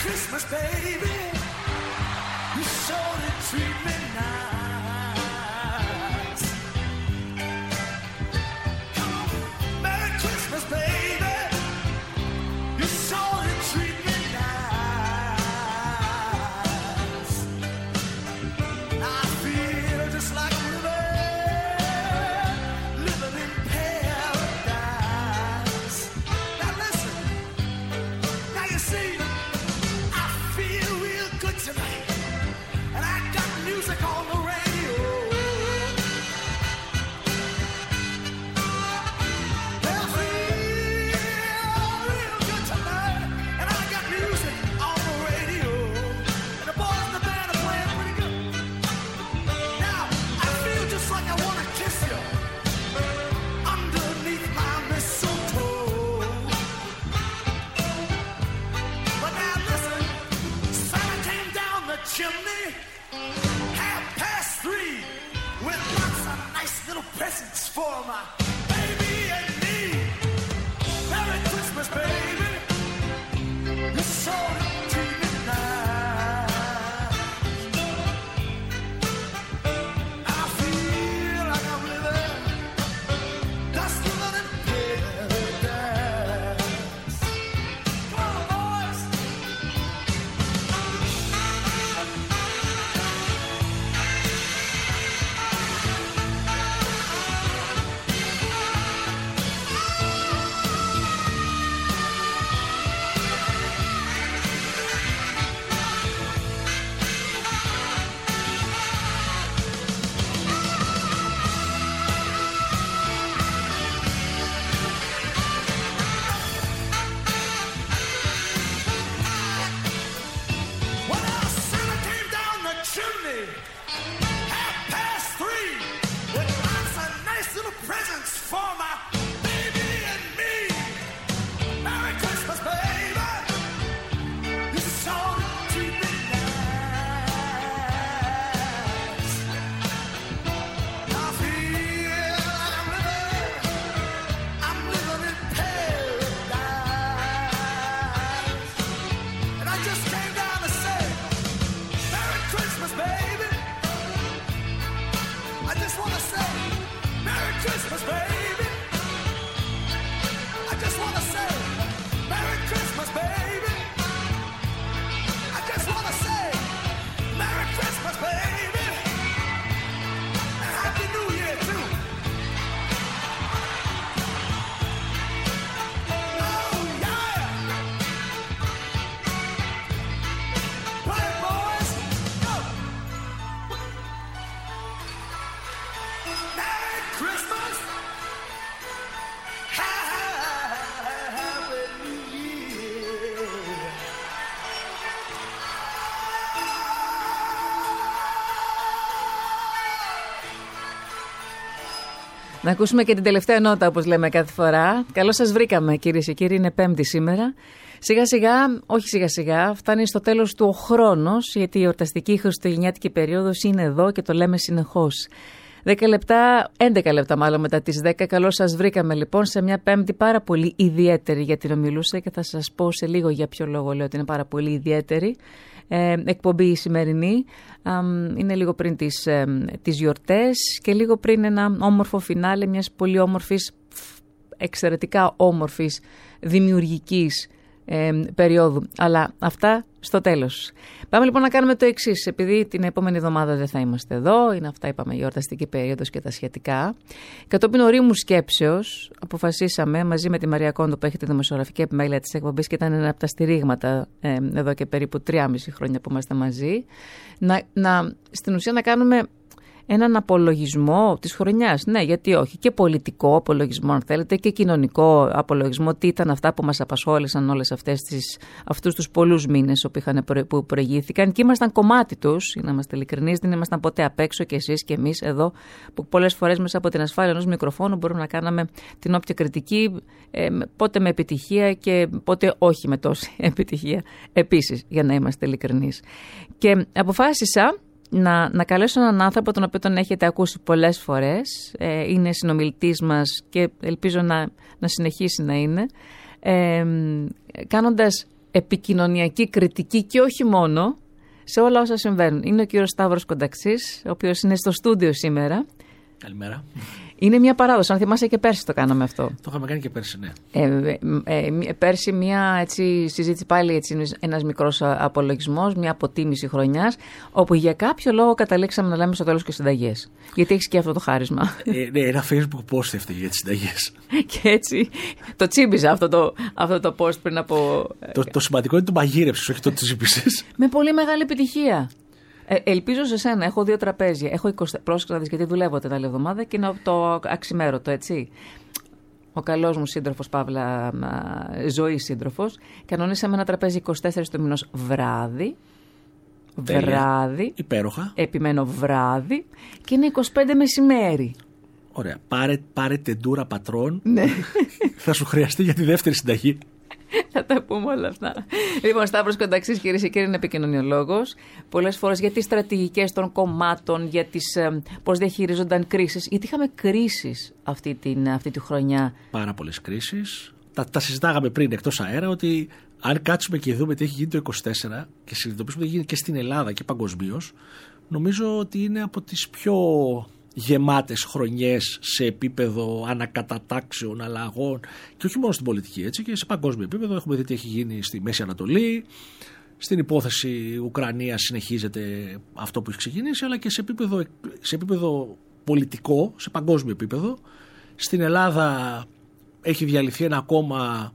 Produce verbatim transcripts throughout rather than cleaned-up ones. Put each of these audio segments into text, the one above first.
Christmas, baby. You surely treat me nice. Come on. Merry Christmas, baby. You surely treat me nice. I feel just like I'm living, living in paradise. Now listen. Now you see, I feel real good tonight. And I got music on the radio. I feel real good tonight. And I got music on the radio. And the boys in the band are playing pretty good. Now, I feel just like I want to kiss you underneath my mistletoe. But now listen, Santa came down the chimney half past three with lots of nice little presents for my baby and me. Merry Christmas, baby. You so treat me nice. I feel like I'm living, just living in paradise. Come on, boys. Well, Santa came down the chimney half past three with lots of nice little presents for my baby and me. Merry Christmas, baby. You so treat me nice. I feel like I'm living, I'm living in paradise. And I just came down to say, Merry Christmas, baby. I just want to say, Merry Christmas, baby. I just want to say, Merry Christmas, baby. I just want to say, Merry Christmas, baby. And Happy New Year, too. Oh, yeah. Play it, boys. Go. Merry Christmas. Happy New Year. Να ακούσουμε και την τελευταία νότα, όπως λέμε κάθε φορά. Καλώς σας βρήκαμε, κυρίες και κύριοι. Είναι Πέμπτη σήμερα. Σιγά σιγά, όχι σιγά σιγά, φτάνει στο τέλος του ο χρόνος, γιατί η εορταστική χριστουγεννιάτικη περίοδος είναι εδώ και το λέμε συνεχώς. δέκα λεπτά, έντεκα λεπτά μάλλον μετά τις δέκα. Καλώς σας βρήκαμε λοιπόν σε μια Πέμπτη πάρα πολύ ιδιαίτερη για την ομιλούσα και θα σας πω σε λίγο για ποιο λόγο λέω ότι είναι πάρα πολύ ιδιαίτερη. Ε, εκπομπή η σημερινή. Ε, είναι λίγο πριν τις, ε, τις γιορτές και λίγο πριν ένα όμορφο φινάλε μιας πολύ όμορφης, εξαιρετικά όμορφης, δημιουργικής ε, περίοδου. Αλλά αυτά στο τέλος. Πάμε λοιπόν να κάνουμε το εξής. Επειδή την επόμενη εβδομάδα δεν θα είμαστε εδώ, είναι αυτά είπαμε η εορταστική περίοδος και τα σχετικά. Κατόπιν ορίμου σκέψεως, αποφασίσαμε μαζί με τη Μαρία Κόντο που έχει τη δημοσιογραφική επιμέλεια της εκπομπής και ήταν ένα από τα στηρίγματα ε, εδώ και περίπου τρία και μισό χρόνια που είμαστε μαζί, να, να, στην ουσία να κάνουμε έναν απολογισμό της χρονιάς. Ναι, γιατί όχι. Και πολιτικό απολογισμό, αν θέλετε, και κοινωνικό απολογισμό. Τι ήταν αυτά που μας απασχόλησαν όλες αυτές τις, αυτούς τους πολλούς μήνες που, είχαν, που προηγήθηκαν. Και ήμασταν κομμάτι τους, για να είμαστε ειλικρινείς, δεν ήμασταν ποτέ απ' έξω και εσείς και εμείς εδώ, που πολλές φορές μέσα από την ασφάλεια ενός μικροφόνου μπορούμε να κάναμε την όποια κριτική, ε, πότε με επιτυχία και πότε όχι με τόση επιτυχία. Επίσης, για να είμαστε ειλικρινείς. Και αποφάσισα Να, να καλέσω έναν άνθρωπο τον οποίο τον έχετε ακούσει πολλές φορές, ε, είναι συνομιλητής μας και ελπίζω να, να συνεχίσει να είναι, ε, κάνοντας επικοινωνιακή κριτική και όχι μόνο σε όλα όσα συμβαίνουν. Είναι ο κύριος Σταύρος Κονταξής, ο οποίος είναι στο στούντιο σήμερα. Καλημέρα. Είναι μια παράδοση. Αν θυμάσαι και πέρσι το κάναμε αυτό. Το είχαμε κάνει και πέρσι, ναι. Ε, ε, ε, πέρσι μια έτσι, συζήτηση πάλι, έτσι, ένας μικρός απολογισμός, μια αποτίμηση χρονιάς, όπου για κάποιο λόγο καταλήξαμε να λέμε στο τέλος και συνταγές. Γιατί έχεις και αυτό το χάρισμα. Ε, ναι, ένα Facebook post έφταιγε για τις συνταγές. Και έτσι το τσίμπησα αυτό το, αυτό το post πριν από... Το, το σημαντικό είναι το μαγείρεψες, όχι το τσίμπησες. Με πολύ μεγάλη επιτυχία. Ε, ελπίζω σε σένα. Έχω δύο τραπέζια. Έχω είκοσι πρόσεξα να δεις, γιατί δουλεύω την άλλη εβδομάδα και είναι το αξιμέρωτο, έτσι. Ο καλός μου σύντροφος, Παύλα, ζωή σύντροφος, κανονίσαμε ένα τραπέζι είκοσι τέσσερις του μηνός βράδυ. Τέλεια. Βράδυ. Υπέροχα. Επιμένω βράδυ. Και είναι είκοσι πέντε μεσημέρι. Ωραία. Πάρε, πάρε τεντούρα πατρών. Ναι. Θα σου χρειαστεί για τη δεύτερη συνταγή. Θα τα πούμε όλα αυτά. Λοιπόν, Σταύρος Κονταξής, κυρίες και κύριοι, είναι επικοινωνιολόγος. Πολλές φορές για τις στρατηγικές των κομμάτων, για τις ε, πώς διαχειρίζονταν κρίσεις. Γιατί είχαμε κρίσεις αυτή, την, αυτή τη χρονιά. Πάρα πολλές κρίσεις. Τα, τα συζητάγαμε πριν εκτός αέρα ότι αν κάτσουμε και δούμε τι έχει γίνει το είκοσι τέσσερα και συνειδητοποιήσουμε τι έχει γίνει και στην Ελλάδα και παγκοσμίως, νομίζω ότι είναι από τις πιο γεμάτες χρονιές σε επίπεδο ανακατατάξεων, αλλαγών και όχι μόνο στην πολιτική, έτσι, και σε παγκόσμιο επίπεδο. Έχουμε δει τι έχει γίνει στη Μέση Ανατολή, στην υπόθεση Ουκρανία συνεχίζεται αυτό που έχει ξεκινήσει, αλλά και σε επίπεδο, σε επίπεδο πολιτικό, σε παγκόσμιο επίπεδο. Στην Ελλάδα έχει διαλυθεί ένα κόμμα,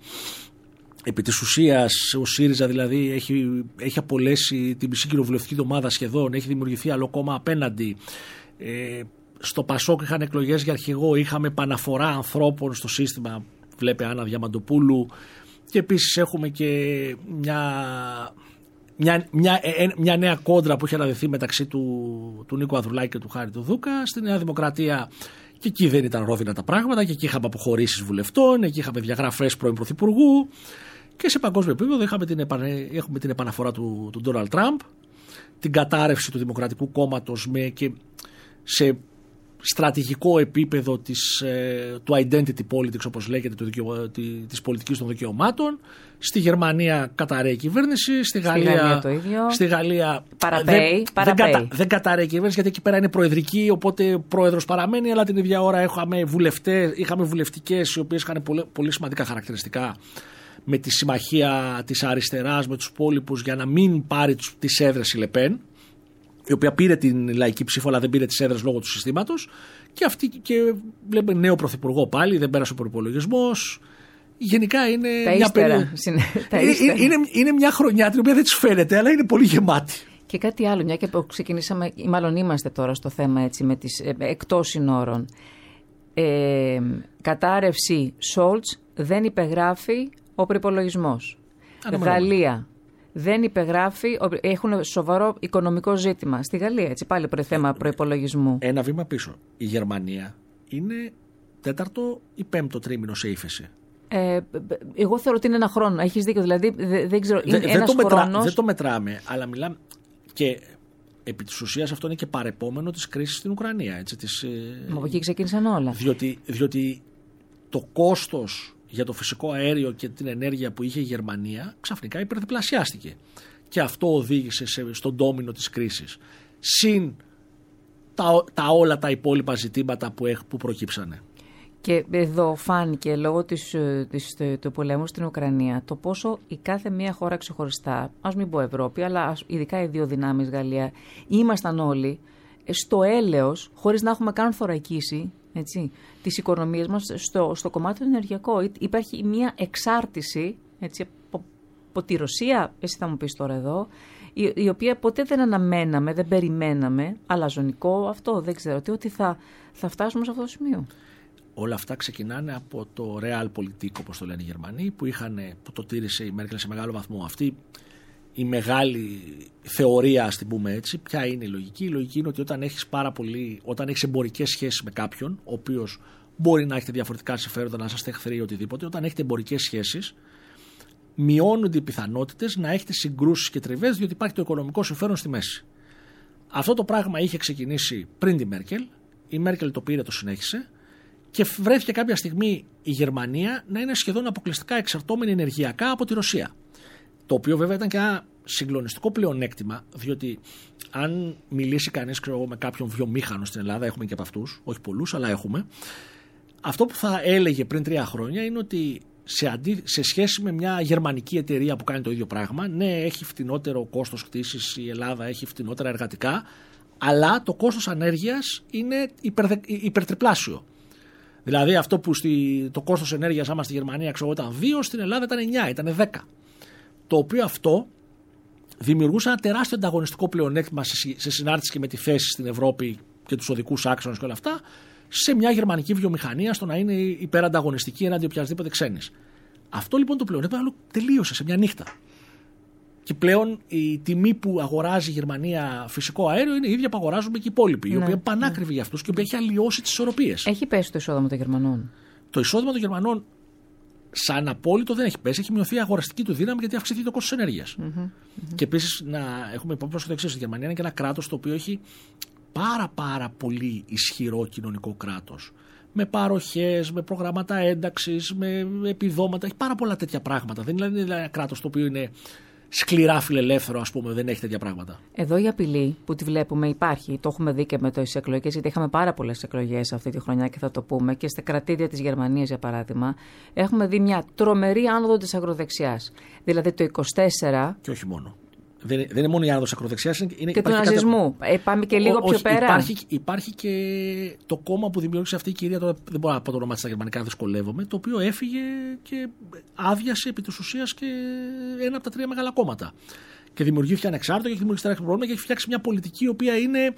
επί της ουσίας ο ΣΥΡΙΖΑ δηλαδή έχει, έχει απολέσει την μισή κοινοβουλευτική ομάδα σχεδόν, έχει δημιουργηθεί άλλο κόμμα απέναντι. Ε, στο Πασόκ είχαν εκλογές για αρχηγό, είχαμε επαναφορά ανθρώπων στο σύστημα, βλέπε Άννα Διαμαντοπούλου, και επίσης έχουμε και μια, μια, μια, μια νέα κόντρα που είχε αναδεθεί μεταξύ του, του Νίκου Ανδρουλάκη και του Χάρη του Δούκα. Στη Νέα Δημοκρατία και εκεί δεν ήταν ρόδινα τα πράγματα, και εκεί είχαμε αποχωρήσεις βουλευτών, εκεί είχαμε διαγραφές πρώην Πρωθυπουργού, και σε παγκόσμιο επίπεδο είχαμε την, επανε, έχουμε την επαναφορά του, του Ντόναλντ Τραμπ, την κατάρρευση του Δημοκρατικού Κόμματος με και σε στρατηγικό επίπεδο της, ε, του identity politics, όπως λέγεται, του δικαιω, τη, της πολιτικής των δικαιωμάτων. Στη Γερμανία καταραίει η κυβέρνηση, στη Γαλλία, στη Γαλλία το ίδιο. Στη Γαλλία παραπέει, δεν, παραπέει. δεν, κατα, δεν καταραίει η κυβέρνηση, γιατί εκεί πέρα είναι προεδρική, οπότε πρόεδρος παραμένει, αλλά την ίδια ώρα είχαμε, βουλευτές, είχαμε βουλευτικές οι οποίες είχαν πολύ, πολύ σημαντικά χαρακτηριστικά με τη συμμαχία της αριστεράς με τους υπόλοιπους για να μην πάρει τους, τις έδρες η Λεπέν, η οποία πήρε την λαϊκή ψήφο αλλά δεν πήρε τις έδρες λόγω του συστήματος, και αυτή, και βλέπουμε νέο πρωθυπουργό πάλι, δεν πέρασε ο προϋπολογισμός. Γενικά είναι τα μια περίοδο. είναι, είναι, είναι μια χρονιά την οποία δεν της φαίνεται, αλλά είναι πολύ γεμάτη. Και κάτι άλλο, μια και ξεκινήσαμε, ή μάλλον είμαστε τώρα στο θέμα, έτσι, με τις ε, εκτός συνόρων. Ε, κατάρρευση Σόλτς, δεν υπεγράφει ο προϋπολογισμός. Γαλλία. Δεν υπεγράφει, έχουν σοβαρό οικονομικό ζήτημα. Στη Γαλλία, έτσι, πάλι θέμα προϋπολογισμού. Ένα βήμα πίσω. Η Γερμανία είναι τέταρτο ή πέμπτο τρίμηνο σε ύφεση. Ε, εγώ θεωρώ ότι είναι ένα χρόνο. Έχεις δίκιο, δηλαδή δεν, δεν ξέρω. Δε, είναι δεν, ένας το μετρά, χρόνος... δεν το μετράμε, αλλά μιλάμε. Και επί της ουσίας αυτό είναι και παρεπόμενο της κρίσης στην Ουκρανία. Έτσι, της, Μα από εκεί ξεκίνησαν όλα. Διότι, διότι το κόστος για το φυσικό αέριο και την ενέργεια που είχε η Γερμανία ξαφνικά υπερδιπλασιάστηκε. Και αυτό οδήγησε σε, στον ντόμινο της κρίσης. Συν τα, τα όλα τα υπόλοιπα ζητήματα που, έχ, που προκύψανε. Και εδώ φάνηκε λόγω της, της, του πολέμου στην Ουκρανία το πόσο η κάθε μία χώρα ξεχωριστά, ας μην πω Ευρώπη, αλλά ειδικά οι δύο δυνάμεις Γαλλία, ήμασταν όλοι στο έλεος, χωρίς να έχουμε καν θωρακίσει, έτσι, τις οικονομίες μας στο, στο κομμάτι του ενεργειακό. Υπάρχει μια εξάρτηση, έτσι, από, από τη Ρωσία, εσύ θα μου πεις τώρα εδώ, η, η οποία ποτέ δεν αναμέναμε, δεν περιμέναμε, αλαζονικό αυτό, δεν ξέρω τι, ότι θα, θα φτάσουμε σε αυτό το σημείο. Όλα αυτά ξεκινάνε από το Realpolitik, όπως το λένε οι Γερμανοί, που, είχαν, που το τήρησε η Μέρκελ σε μεγάλο βαθμό. Αυτή η μεγάλη θεωρία, ας την πούμε έτσι, ποια είναι η λογική? Η λογική είναι ότι όταν έχεις, πάρα πολύ, όταν έχεις εμπορικές σχέσεις με κάποιον, ο οποίος μπορεί να έχετε διαφορετικά συμφέροντα, να είστε εχθροί ή οτιδήποτε, όταν έχετε εμπορικές σχέσεις, μειώνονται οι πιθανότητες να έχετε συγκρούσεις και τριβές, διότι υπάρχει το οικονομικό συμφέρον στη μέση. Αυτό το πράγμα είχε ξεκινήσει πριν τη Μέρκελ. Η Μέρκελ το πήρε, το συνέχισε. Και βρέθηκε κάποια στιγμή η Γερμανία να είναι σχεδόν αποκλειστικά εξαρτώμενη ενεργειακά από τη Ρωσία. Το οποίο βέβαια ήταν και ένα συγκλονιστικό πλεονέκτημα, διότι αν μιλήσει κανείς ξέρω, με κάποιον βιομήχανο στην Ελλάδα, έχουμε και από αυτούς, όχι πολλούς, αλλά έχουμε, αυτό που θα έλεγε πριν τρία χρόνια είναι ότι σε, αντί, σε σχέση με μια γερμανική εταιρεία που κάνει το ίδιο πράγμα, ναι, έχει φτηνότερο κόστος κτήσης η Ελλάδα, έχει φτηνότερα εργατικά, αλλά το κόστος ανέργειας είναι υπερ, υπερτριπλάσιο. Δηλαδή αυτό που στη, το κόστος ενέργειας άμα στη Γερμανία ξέρω, ήταν δύο, στην Ελλάδα ήταν εννιά, ήταν δέκα. Το οποίο αυτό δημιουργούσε ένα τεράστιο ανταγωνιστικό πλεονέκτημα σε, σε συνάρτηση και με τη θέση στην Ευρώπη και τους οδικούς άξονες και όλα αυτά, σε μια γερμανική βιομηχανία στο να είναι υπερανταγωνιστική έναντι οποιασδήποτε ξένης. Αυτό λοιπόν το πλεονέκτημα τελείωσε σε μια νύχτα. Και πλέον η τιμή που αγοράζει η Γερμανία φυσικό αέριο είναι η ίδια που αγοράζουμε και οι υπόλοιποι, ναι, η οποία είναι πανάκριβη ναι. για αυτούς και η οποία έχει αλλοιώσει τις ισορροπίες. Έχει πέσει το εισόδημα των Γερμανών. Το εισόδημα των Γερμανών, σαν απόλυτο, δεν έχει πέσει. Έχει μειωθεί η αγοραστική του δύναμη γιατί αυξηθεί το κόστος ενέργειας. Mm-hmm, mm-hmm. Και επίσης να έχουμε υπόψη το εξής: η Γερμανία είναι και ένα κράτος το οποίο έχει πάρα πάρα πολύ ισχυρό κοινωνικό κράτος. Με παροχές, με προγράμματα ένταξης, με επιδόματα. Έχει πάρα πολλά τέτοια πράγματα. Δεν είναι δηλαδή ένα κράτος το οποίο είναι σκληρά φιλελεύθερο, ας πούμε, δεν έχει τέτοια πράγματα. Εδώ η απειλή που τη βλέπουμε υπάρχει, το έχουμε δει και με τις εκλογές, γιατί είχαμε πάρα πολλές εκλογές αυτή τη χρονιά και θα το πούμε, και στα κρατήδια της Γερμανίας, για παράδειγμα, έχουμε δει μια τρομερή άνοδο της αγροδεξιάς. Δηλαδή το είκοσι τέσσερα. Και όχι μόνο. Δεν, δεν είναι μόνο η άνοδος ακροδεξιάς, είναι και του ναζισμού. Κάτι... Ε, πάμε και λίγο Ό, πιο όχι, πέρα. Υπάρχει, υπάρχει και το κόμμα που δημιούργησε αυτή η κυρία, τώρα δεν μπορώ να πω το όνομα της στα γερμανικά, δυσκολεύομαι, το οποίο έφυγε και άδειασε επί της ουσίας και ένα από τα τρία μεγάλα κόμματα. Και δημιουργήθηκε ανεξάρτητο και έχει δημιουργήσει τεράστιο πρόβλημα και έχει φτιάξει μια πολιτική η οποία είναι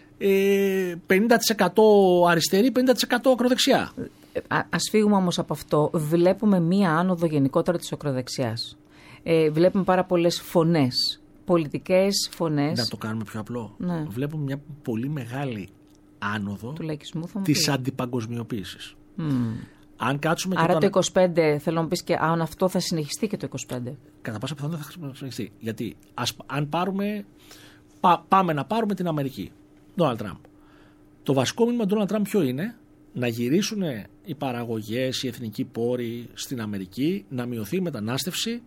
ε, πενήντα τοις εκατό αριστερή, πενήντα τοις εκατό ακροδεξιά. Α, ας φύγουμε όμως από αυτό. Βλέπουμε μία άνοδο γενικότερα της ακροδεξιάς. Ε, βλέπουμε πάρα πολλές φωνές. Πολιτικές φωνές. Να το κάνουμε πιο απλό. Ναι. Βλέπουμε μια πολύ μεγάλη άνοδο του λαϊκισμού, της αντιπαγκοσμιοποίησης. Mm. Αν κάτσουμε Άρα και το, το είκοσι πέντε, θέλω να πεις και αν αυτό θα συνεχιστεί και το είκοσι πέντε. Κατά πάσα πιθανότητα θα συνεχιστεί. Γιατί ας, αν πάρουμε, πά, πάμε να πάρουμε την Αμερική. Donald Trump. Το βασικό μήνυμα του Donald Trump ποιο είναι? Να γυρίσουν οι παραγωγές, οι εθνικοί πόροι στην Αμερική, να μειωθεί η μετανάστευση.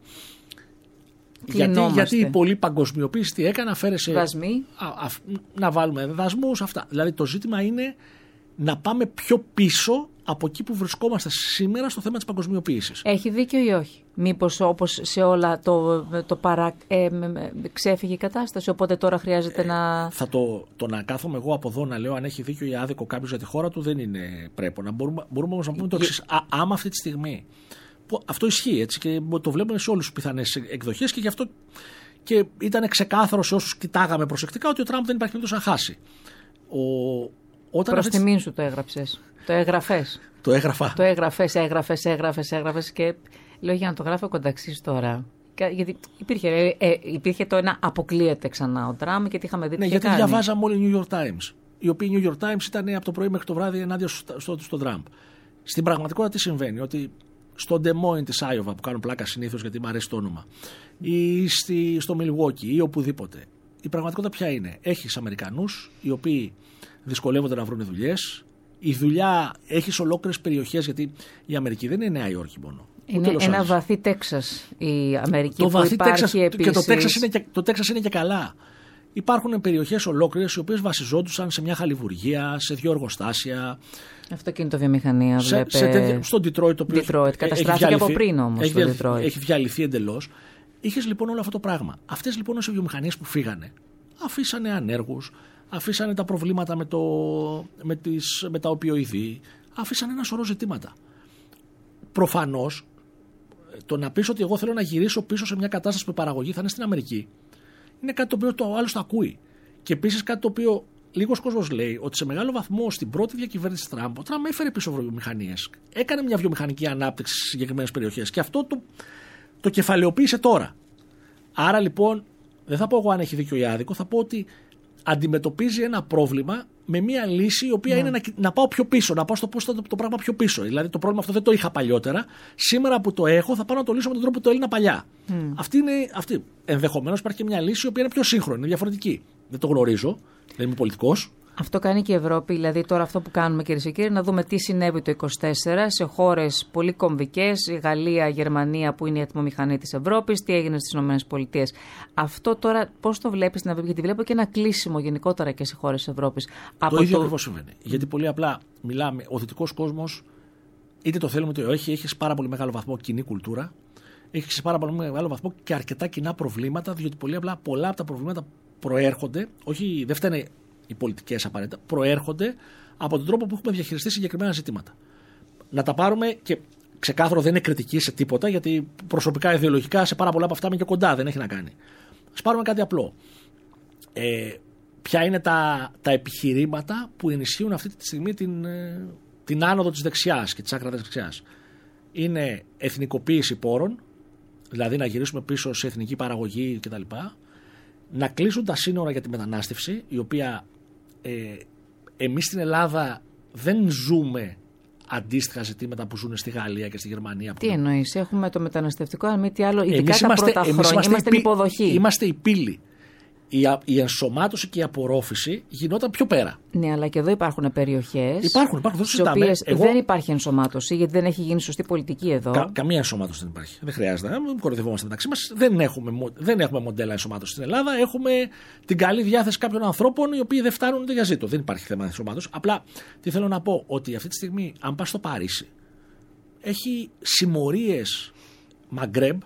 Γιατί, γιατί η πολλή παγκοσμιοποίηση τι έκανε, αφαίρεσε. Δασμοί. Α, α, να βάλουμε δασμούς, αυτά. Δηλαδή το ζήτημα είναι να πάμε πιο πίσω από εκεί που βρισκόμαστε σήμερα στο θέμα της παγκοσμιοποίησης. Έχει δίκιο ή όχι? Μήπως όπως σε όλα το, το παρά, ε, ξέφυγε η κατάσταση, οπότε τώρα χρειάζεται ε, να... Θα το, το να κάθομαι εγώ από εδώ να λέω αν έχει δίκιο ή άδικο κάποιος για τη χώρα του δεν είναι πρέπο. Να μπορούμε, μπορούμε όμως να πούμε το εξής. Α, άμα αυτή τη στιγμή... Αυτό ισχύει έτσι και το βλέπουμε σε όλες τις πιθανές εκδοχές και γι' αυτό και ήταν ξεκάθαρο σε όσους κοιτάγαμε προσεκτικά ότι ο Τραμπ δεν υπάρχει περίπτωση να χάσει. Ο... Προς τιμήν σου το έγραψες. Το έγραφες. Το έγραφα. Το έγραφες, έγραφες, έγραφες, έγραφες και λέω για να το γράφω κονταξής τώρα. Γιατί υπήρχε, ε, υπήρχε το ένα αποκλείεται ξανά ο Τραμπ και τι είχαμε δει. Ναι, γιατί κάνει. Διαβάζαμε όλοι New York Times. Οι οποίοι New York Times ήταν από το πρωί μέχρι το βράδυ ενάντια στον στο, στο Τραμπ. Στην πραγματικότητα τι συμβαίνει? Ότι στο Des Moines της Άιωβα που κάνουν πλάκα συνήθως γιατί μου αρέσει το όνομα, ή στη, στο Milwaukee ή οπουδήποτε, η πραγματικότητα ποια είναι? Έχεις Αμερικανούς οι οποίοι δυσκολεύονται να βρουν δουλειές. Η δουλειά έχεις ολόκληρες περιοχές, γιατί η Αμερική δεν είναι Νέα Υόρκη μόνο. Είναι ένα βαθύ Τέξας η Αμερική. Το που βαθύ Τέξας επίσης... και το Τέξας είναι και, το Τέξας είναι και καλά. Υπάρχουν περιοχές ολόκληρες οι οποίες βασιζόντουσαν σε μια χαλιβουργία, σε δύο εργοστάσια. Αυτοκινητοβιομηχανία, βλέπετε. Σε, σε, στο Detroit, το οποίο Detroit. Καταστράφηκε από πριν όμως. Έχει, το Detroit. έχει διαλυθεί εντελώς. Είχες λοιπόν όλο αυτό το πράγμα. Αυτές λοιπόν οι βιομηχανίες που φύγανε, αφήσανε ανέργους, αφήσανε τα προβλήματα με, το, με, τις, με τα οπιοειδή, αφήσανε ένα σωρό ζητήματα. Προφανώς, το να πεις ότι εγώ θέλω να γυρίσω πίσω σε μια κατάσταση που η παραγωγή θα είναι στην Αμερική, είναι κάτι το οποίο το άλλο το ακούει. Και επίσης κάτι το οποίο λίγος κόσμος λέει ότι σε μεγάλο βαθμό στην πρώτη διακυβέρνηση Τραμπ, ο Τραμπ έφερε πίσω βιομηχανίες. Έκανε μια βιομηχανική ανάπτυξη σε συγκεκριμένες περιοχές και αυτό το, το κεφαλαιοποίησε τώρα. Άρα λοιπόν, δεν θα πω εγώ αν έχει δίκιο ή άδικο, θα πω ότι αντιμετωπίζει ένα πρόβλημα με μια λύση η οποία yeah. είναι να, να πάω πιο πίσω, να πάω στο πώς το, το πράγμα πιο πίσω. Δηλαδή το πρόβλημα αυτό δεν το είχα παλιότερα. Σήμερα που το έχω, θα πάω να το λύσω με τον τρόπο που το έλυνα παλιά. Mm. Αυτή είναι, αυτή. Ενδεχομένως υπάρχει και μια λύση η οποία είναι πιο σύγχρονη, είναι διαφορετική. Δεν το γνωρίζω, δεν είμαι πολιτικός. Αυτό κάνει και η Ευρώπη, δηλαδή τώρα αυτό που κάνουμε, κυρίες και κύριοι, να δούμε τι συνέβη το είκοσι τέσσερα σε χώρες πολύ κομβικές, η Γαλλία, η Γερμανία που είναι η ατμομηχανή της Ευρώπης, τι έγινε στις ΗΠΑ. Αυτό τώρα πώς το βλέπεις στην Ευρώπη, γιατί βλέπω και ένα κλείσιμο γενικότερα και σε χώρες της Ευρώπης. Το Από ίδιο το... ακριβώς συμβαίνει. Γιατί πολύ απλά μιλάμε, ο δυτικός κόσμος, είτε το θέλουμε είτε όχι, έχει σε πάρα πολύ μεγάλο βαθμό κοινή κουλτούρα, έχει σε πάρα πολύ μεγάλο βαθμό και αρκετά κοινά προβλήματα, διότι πολύ απλά πολλά από τα προβλήματα προέρχονται, όχι, δεν φταίνε οι πολιτικές απαραίτητα, προέρχονται από τον τρόπο που έχουμε διαχειριστεί συγκεκριμένα ζητήματα. Να τα πάρουμε και ξεκάθαρο δεν είναι κριτική σε τίποτα, γιατί προσωπικά, ιδεολογικά σε πάρα πολλά από αυτά είμαι και κοντά, δεν έχει να κάνει. Ας πάρουμε κάτι απλό. Ε, ποια είναι τα, τα επιχειρήματα που ενισχύουν αυτή τη στιγμή την, την άνοδο της δεξιάς και της άκρας δεξιάς? Είναι εθνικοποίηση πόρων, δηλαδή να γυρίσουμε πίσω σε εθνική παραγωγή κτλ. Να κλείσουν τα σύνορα για τη μετανάστευση, η οποία ε, εμείς στην Ελλάδα δεν ζούμε αντίστοιχα ζητήματα που ζουν στη Γαλλία και στη Γερμανία. Τι εννοείς, έχουμε το μεταναστευτικό, αν μη τι άλλο, ειδικά εμείς τα είμαστε, πρώτα χρόνια, είμαστε, είμαστε υποδοχή. Είμαστε η πύλη. Η, η ενσωμάτωση και η απορρόφηση γινόταν πιο πέρα. Ναι, αλλά και εδώ υπάρχουν περιοχές υπάρχουν, υπάρχουν, στις οποίες Εγώ... δεν υπάρχει ενσωμάτωση, γιατί δεν έχει γίνει σωστή πολιτική εδώ. Κα, καμία ενσωμάτωση δεν υπάρχει. Δεν χρειάζεται. Μην κοροϊδευόμαστε μεταξύ μας. Δεν έχουμε, δεν έχουμε μοντέλα ενσωμάτωση στην Ελλάδα. Έχουμε την καλή διάθεση κάποιων ανθρώπων οι οποίοι δεν φτάνουν για ζήτο. Δεν υπάρχει θέμα ενσωμάτωση. Απλά τι θέλω να πω, ότι αυτή τη στιγμή, αν πας στο Παρίσι, έχει συμμορίες Μαγκρέμπ.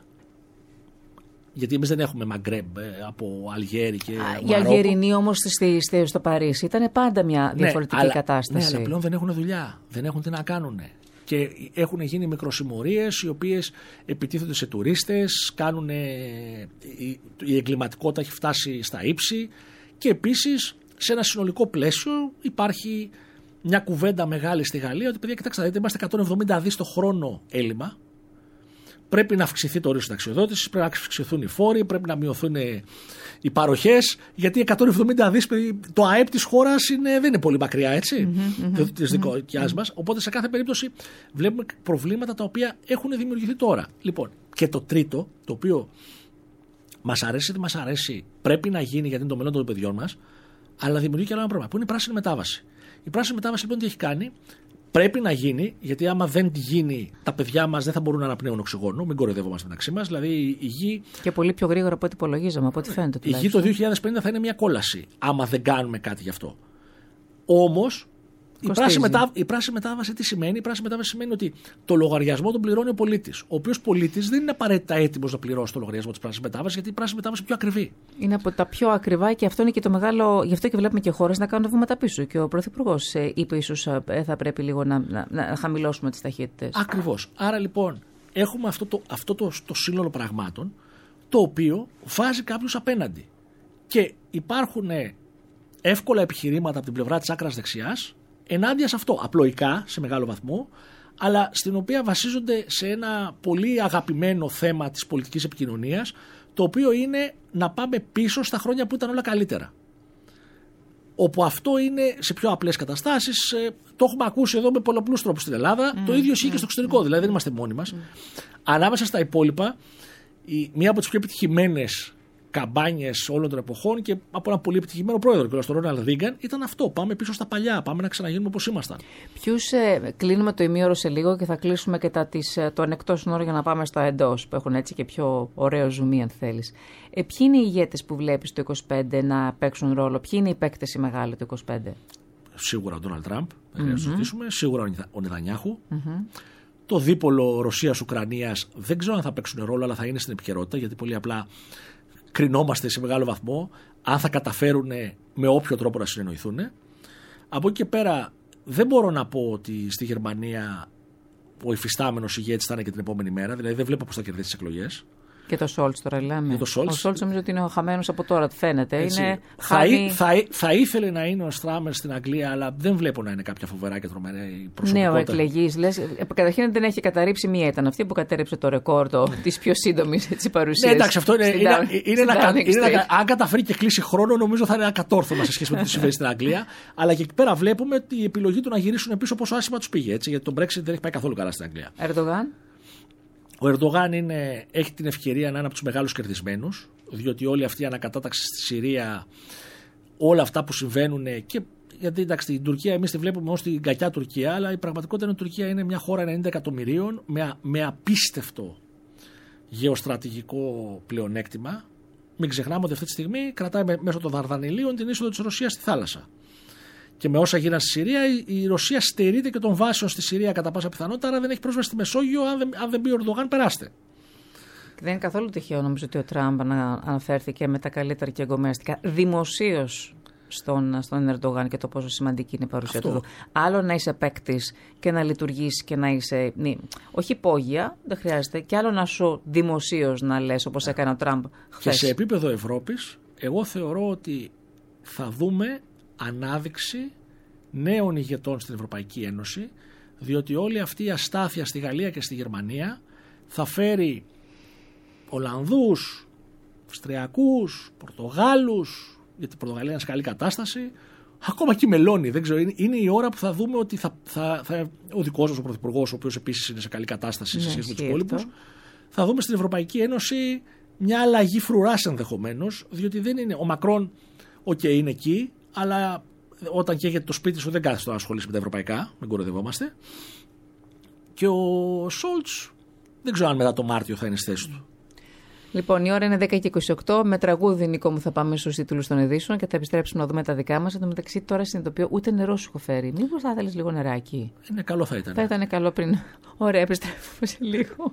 Γιατί εμείς δεν έχουμε Μαγκρέμπ από Αλγέρι και Μαρόκο. Οι Αλγερινοί όμως στο Παρίσι ήταν πάντα μια διαφορετική ναι, αλλά, κατάσταση. Ναι, αλλά πλέον δεν έχουν δουλειά, δεν έχουν τι να κάνουν. Και έχουν γίνει μικροσημμορίες οι οποίες επιτίθενται σε τουρίστες, κάνουν, η, η εγκληματικότητα έχει φτάσει στα ύψη και επίσης σε ένα συνολικό πλαίσιο υπάρχει μια κουβέντα μεγάλη στη Γαλλία ότι παιδιά, κοιτάξτε, δείτε, είμαστε εκατόν εβδομήντα δις το χρόνο έλλειμμα. Πρέπει να αυξηθεί το όριο συνταξιοδότησης, πρέπει να αυξηθούν οι φόροι, πρέπει να μειωθούν οι παροχές, γιατί εκατόν εβδομήντα δις το ΑΕΠ της χώρας είναι, δεν είναι πολύ μακριά, έτσι, mm-hmm, mm-hmm, της δικαιάς mm-hmm. μας. Οπότε σε κάθε περίπτωση βλέπουμε προβλήματα τα οποία έχουν δημιουργηθεί τώρα. Λοιπόν, και το τρίτο, το οποίο μας αρέσει ή μας αρέσει, πρέπει να γίνει γιατί είναι το μέλλον των παιδιών μας, αλλά δημιουργεί και άλλο ένα πρόβλημα, που είναι η πράσινη μετάβαση. Η πράσινη μετάβαση λοιπόν τι έχει κάνει? Πρέπει να γίνει, γιατί άμα δεν γίνει, τα παιδιά μας δεν θα μπορούν να αναπνέουν οξυγόνο. Μην κοροϊδεύομαστε μεταξύ μας. Δηλαδή η γη. Και πολύ πιο γρήγορα από ό,τι υπολογίζαμε, από ό,τι φαίνεται. Η γη το δύο χιλιάδες πενήντα θα είναι μια κόλαση, άμα δεν κάνουμε κάτι γι' αυτό. Όμως, η πράσινη, μετά... η πράσινη μετάβαση τι σημαίνει? Η πράσινη μετάβαση σημαίνει ότι το λογαριασμό τον πληρώνει ο πολίτης. Ο οποίος πολίτης δεν είναι απαραίτητα έτοιμος να πληρώσει το λογαριασμό της πράσινης μετάβασης, γιατί η πράσινη μετάβαση είναι πιο ακριβή. Είναι από τα πιο ακριβά και αυτό είναι και το μεγάλο. Γι' αυτό και βλέπουμε και χώρες να κάνουν βήματα πίσω. Και ο Πρωθυπουργός είπε, ίσως θα πρέπει λίγο να, να, να χαμηλώσουμε τις ταχύτητες. Ακριβώς. Άρα λοιπόν, έχουμε αυτό το, αυτό το, το σύνολο πραγμάτων, το οποίο βάζει κάποιους απέναντι. Και υπάρχουν εύκολα επιχειρήματα από την πλευρά της άκρας δεξιάς ενάντια σε αυτό, απλοϊκά σε μεγάλο βαθμό, αλλά στην οποία βασίζονται σε ένα πολύ αγαπημένο θέμα της πολιτικής επικοινωνίας, το οποίο είναι να πάμε πίσω στα χρόνια που ήταν όλα καλύτερα. Όπου αυτό είναι σε πιο απλές καταστάσεις, το έχουμε ακούσει εδώ με πολλαπλούς τρόπους στην Ελλάδα, mm, το ίδιο ισχύει mm, και στο εξωτερικό, mm, δηλαδή δεν είμαστε μόνοι μας. Mm. Ανάμεσα στα υπόλοιπα, η, μία από τις πιο επιτυχημένες καμπάνιες όλων των εποχών και από ένα πολύ επιτυχημένο πρόεδρο, και τον Ρόναλντ Ρήγκαν, ήταν αυτό. Πάμε πίσω στα παλιά, πάμε να ξαναγίνουμε όπως ήμασταν. Ποιους ε, κλείνουμε το ημίωρο σε λίγο και θα κλείσουμε και τα της, το ανεκτός σύνορο για να πάμε στα εντός, που έχουν έτσι και πιο ωραίο ζουμί, αν θέλεις. Ε, ποιοι είναι οι ηγέτες που βλέπεις το είκοσι πέντε να παίξουν ρόλο, ποιοι είναι οι παίκτες οι μεγάλοι το είκοσι πέντε? Σίγουρα ο Ντόναλντ Τραμπ, δεν χρειάζεται να συζητήσουμε. Σίγουρα ο Νετανιάχου. Mm-hmm. Το δίπολο Ρωσίας-Ουκρανίας δεν ξέρω αν θα παίξουν ρόλο, αλλά θα είναι στην επικαιρότητα, γιατί πολύ απλά κρινόμαστε σε μεγάλο βαθμό αν θα καταφέρουν με όποιο τρόπο να συνεννοηθούν. Από εκεί και πέρα δεν μπορώ να πω ότι στη Γερμανία ο υφιστάμενος ηγέτης θα είναι και την επόμενη μέρα, δηλαδή δεν βλέπω πώς θα κερδίσει τις εκλογές. Και το Σόλτς τώρα λέμε. Το Σόλτς. Ο Σόλτς νομίζω ότι είναι ο χαμένος από τώρα, φαίνεται. Είναι θα, χάνει... θα, θα ήθελε να είναι ο Στράμερ στην Αγγλία, αλλά δεν βλέπω να είναι κάποια φοβερά και τρομερή προσωπικότητα. Νέο εκλεγής, λες. Καταρχήν δεν έχει καταρρύψει μία, ήταν αυτή που κατέρριψε το ρεκόρ της πιο σύντομης παρουσίας. Ναι, εντάξει, αυτό είναι. είναι, είναι, είναι ένα, είναι ένα, αν καταφέρει και κλείσει χρόνο, νομίζω θα είναι ένα κατόρθωμα σε σχέση με το τι συμβαίνει στην Αγγλία. Αλλά και εκεί πέρα βλέπουμε ότι η επιλογή του να γυρίσουν πίσω πόσο άσχημα του πήγε. Έτσι, γιατί το Brexit δεν έχει πάει καθόλου καλά στην Αγγλία. Ερντογάν. Ο Ερντογάν είναι, έχει την ευκαιρία να είναι από τους μεγάλους κερδισμένους, διότι όλη αυτή η ανακατάταξη στη Συρία, όλα αυτά που συμβαίνουν και γιατί εντάξει, την Τουρκία εμείς τη βλέπουμε ως την κακιά Τουρκία, αλλά η πραγματικότητα είναι ότι η Τουρκία είναι μια χώρα ενενήντα εκατομμυρίων με, με απίστευτο γεωστρατηγικό πλεονέκτημα. Μην ξεχνάμε ότι αυτή τη στιγμή κρατάει μέσω των Δαρδανηλίων την είσοδο της Ρωσίας στη θάλασσα. Και με όσα γίνανε στη Συρία, η Ρωσία στερείται και των βάσεων στη Συρία κατά πάσα πιθανότητα, άρα δεν έχει πρόσβαση στη Μεσόγειο, αν δεν, αν δεν πει ο Ερντογάν, περάστε. Δεν είναι καθόλου τυχαίο, νομίζω, ότι ο Τραμπ αναφέρθηκε με τα καλύτερα και εγκομιαστικά δημοσίως στον, στον Ερντογάν και το πόσο σημαντική είναι η παρουσία Αυτό. του. Άλλο να είσαι παίκτης και να λειτουργείς και να είσαι. Ναι, όχι υπόγεια, δεν χρειάζεται. Και άλλο να σου δημοσίως να λες, όπως έκανε ο Τραμπ χθες. Και σε επίπεδο Ευρώπης, εγώ θεωρώ ότι θα δούμε ανάδειξη νέων ηγετών στην Ευρωπαϊκή Ένωση, διότι όλη αυτή η αστάθεια στη Γαλλία και στη Γερμανία θα φέρει Ολλανδούς, Αυστριακούς, Πορτογάλους, γιατί η Πορτογαλία είναι σε καλή κατάσταση, ακόμα και η Μελώνη. Δεν ξέρω, είναι, είναι η ώρα που θα δούμε ότι θα, θα, θα, ο δικός μας ο Πρωθυπουργός, ο οποίος επίσης είναι σε καλή κατάσταση ναι, σε σχέση με τους υπόλοιπους, θα δούμε στην Ευρωπαϊκή Ένωση μια αλλαγή φρουράς ενδεχομένως, διότι δεν είναι. Ο Μακρόν, οκ, okay, είναι εκεί, αλλά όταν καίγεται το σπίτι σου δεν κάθεσαι να ασχολείσαι με τα ευρωπαϊκά, μην κοροϊδευόμαστε. Και ο Σόλτς δεν ξέρω αν μετά το Μάρτιο θα είναι στη θέση του. Λοιπόν, η ώρα είναι δέκα και είκοσι οκτώ. Με τραγούδι, Νίκο μου, θα πάμε στους τίτλους των ειδήσεων και θα επιστρέψουμε να δούμε τα δικά μας. Εν τω μεταξύ, τώρα συνειδητοποιώ ούτε νερό σου έχω φέρει. Μήπως θα ήθελες λίγο νεράκι? Είναι καλό, θα ήταν. Θα ήταν καλό πριν. Ωραία, επιστρέφουμε σε λίγο.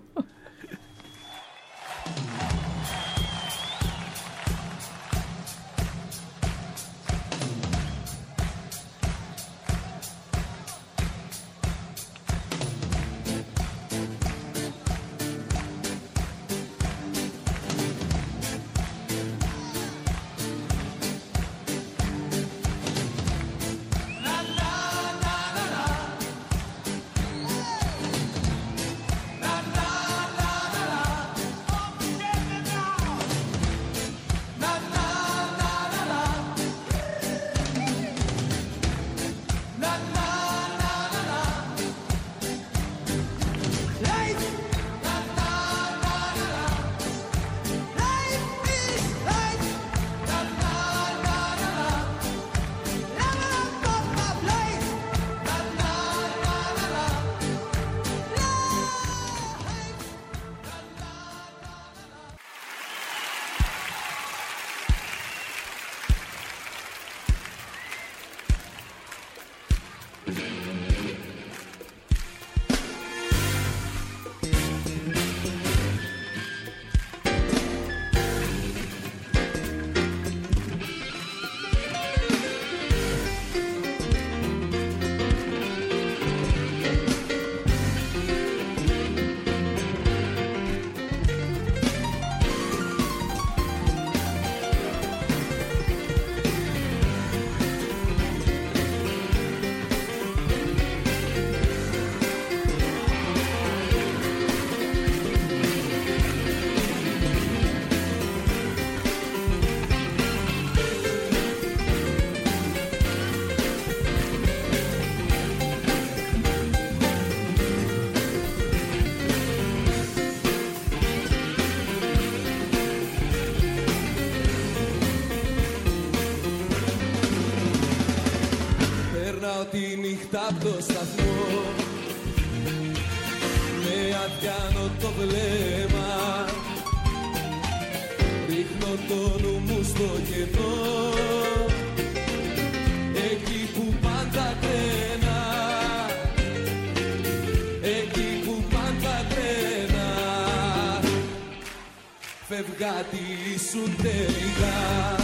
Τη νύχτα απ' το σταθμό με αδιάνω το βλέμμα, ρίχνω το νου μου στο κενό, εκεί που πάντα τρένα, εκεί που πάντα τρένα, φευγάτη σου τελικά,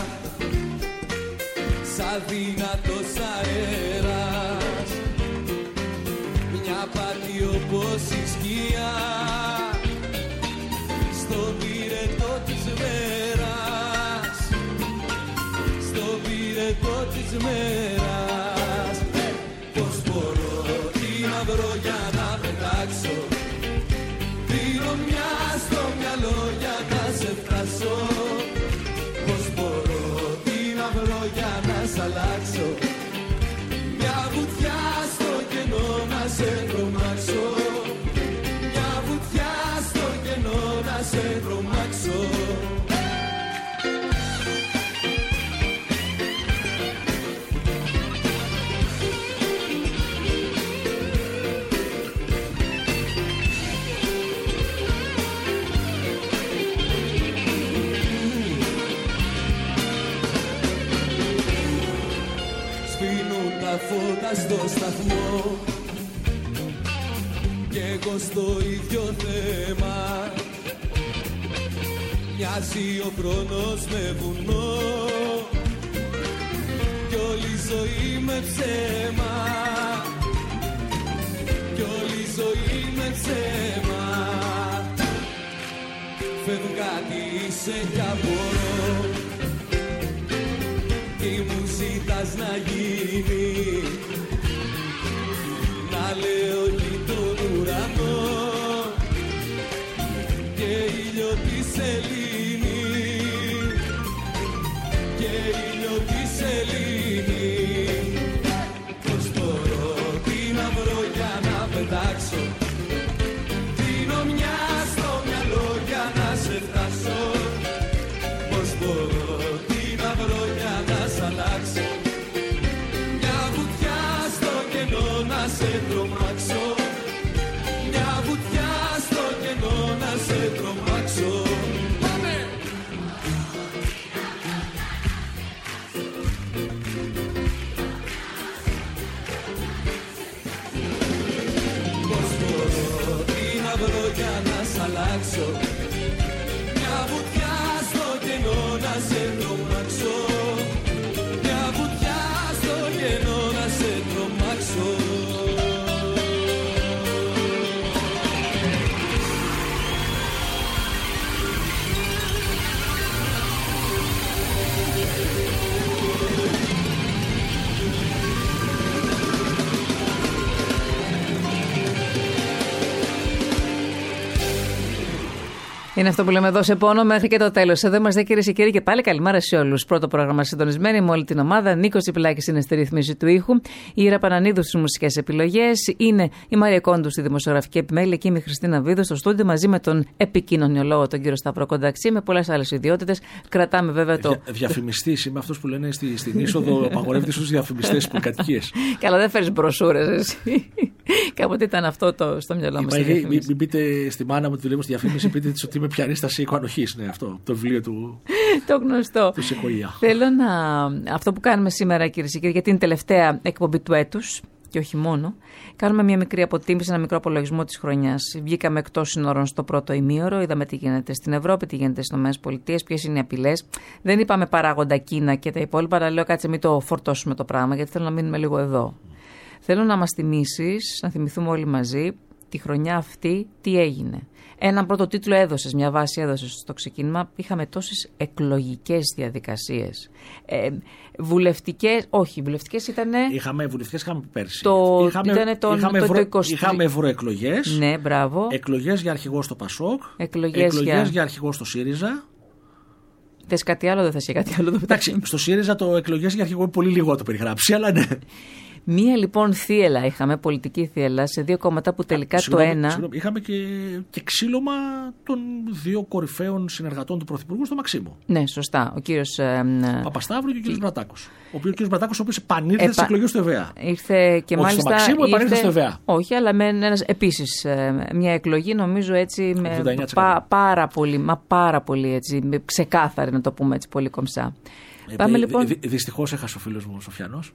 σαν δυνατός αέρας, μια πάτη όπως η σκιά, στο πυρετό της μέρας, στο πυρετό της μέρας. Πώς μπορώ τι να βρω για να πετάξω, δίνω μια στο μυαλό για να σε φτάσω. Πώς μπορώ τι να βρω για να σ' αλλάξω, μια βουτιά στο κενό να σε τρομάξω, μια βουτιά στο κενό να σε τρομάξω. στο σταθμό κι εγώ στο ίδιο θέμα. Μοιάζει ο χρόνος με βουνό κι όλη η ζωή με ψέμα, κι όλη η ζωή με ψέμα. Φεύγουν κάτι είσαι κι απορώ, τι μου ζητάς να γίνει, να λέω κι τον ουρανό και ήλιο τη σελήνη, και ήλιο τη σελήνη. Πώς μπορώ τι να βρω για να πετάξω, δίνω μια στο μυαλό για να σε φτάσω. Πώς μπορώ τι να βρω για να σ' αλλάξω, μια βουτιά στο κενό να σε τρομάξω, μια βουτιά στο κενό να σε τρομάξω. Πάμε! Πώς μπορώ τι να βρω για να σ' αλλάξω, μια βουτιά στο κενό να σε τρομάξω, μια βουτιά στο κενό να σε τρομάξω. Είναι αυτό που λέμε εδώ σε πόνο μέχρι και το τέλος. Εδώ είμαστε κυρίες και κύριοι και πάλι καλημέρα σε όλους. Πρώτο πρόγραμμα συντονισμένοι με όλη την ομάδα. Νίκος Τσιπηλάκης είναι στη ρύθμιση του ήχου. Η Ήρα Πανανίδου στις μουσικές επιλογές. Είναι η Μαρία Κόντου στη δημοσιογραφική επιμέλεια και η Χριστίνα Βίδου στο στούντιο μαζί με τον επικοινωνιολόγο τον κύριο Σταύρο Κονταξή με πολλές άλλες ιδιότητες. Κρατάμε βέβαια το. Δια, διαφημιστής, είμαι αυτός που λένε στη, στην είσοδο απαγορεύεται στους διαφημιστές πολυκατοικίες. Καλά, δεν φέρεις μπροσούρες εσύ. Κάποτε ήταν αυτό το, στο μυαλό μας. Μην μη, μη πείτε στη μάνα μου ότι δουλεύω στη διαφήμιση, πείτε της ότι είμαι πιανίστας οικοανοχής. Ναι, αυτό το βιβλίο του. Το γνωστό. Του Σεκοΐα. Θέλω να. Αυτό που κάνουμε σήμερα, κυρίες και κύριοι, γιατί είναι η τελευταία εκπομπή του έτους και όχι μόνο, κάνουμε μια μικρή αποτίμηση, ένα μικρό απολογισμό της χρονιάς. Βγήκαμε εκτός σύνορων στο πρώτο ημίωρο, είδαμε τι γίνεται στην Ευρώπη, τι γίνεται στις ΗΠΑ, ποιες είναι οι απειλές. Δεν είπαμε παράγοντα Κίνα και τα υπόλοιπα, αλλά λέω κάτσε μην το φορτώσουμε το πράγμα, γιατί θέλω να μείνουμε λίγο εδώ. Θέλω να μας θυμίσεις, να θυμηθούμε όλοι μαζί, τη χρονιά αυτή τι έγινε. Έναν πρώτο τίτλο έδωσες, μια βάση έδωσες στο ξεκίνημα. Είχαμε τόσες εκλογικές διαδικασίες. Ε, βουλευτικές, όχι, βουλευτικές ήτανε. Είχαμε βουλευτικές, είχαμε πέρσι. Το, είχαμε, ήτανε τον, είχαμε, το ευρω, είκοσι. Είχαμε ευρωεκλογές. Ναι, μπράβο. Εκλογές για αρχηγό στο Πασόκ. Εκλογές, εκλογές για... για... αρχηγό στο ΣΥΡΙΖΑ. Θες κάτι άλλο, δεν θες και κάτι άλλο. Εντάξει, στο ΣΥΡΙΖΑ το εκλογές για αρχηγό είναι πολύ λίγο το περιγράψει, αλλά ναι. Μία λοιπόν θύελα είχαμε, πολιτική θύελα, σε δύο κόμματα που τελικά συγγνώμη, το ένα. Συγγνώμη, είχαμε και, και ξύλωμα των δύο κορυφαίων συνεργατών του Πρωθυπουργού στο Μαξίμο. Ναι, σωστά. Ο κύριος ε, Παπασταύρου και ο κύριος Μπρατάκος. Ο κύριος Μπρατάκος, ο οποίος επανήλθε Επα... στις εκλογές του ΕΒΕΑ. Ήρθε και όχι μάλιστα. Στο Μαξίμο, επανήλθε στο ΕΒΕΑ. Όχι, αλλά με ένας, επίσης μια εκλογή, νομίζω έτσι. Με πά, πάρα πολύ, μα πάρα πολύ έτσι. Ξεκάθαρη, να το πούμε έτσι, πολύ κομψά. Ε, Πάμε, δυ, λοιπόν... δυ, δυστυχώς έχασε ο φίλος μου ο Σοφιανός.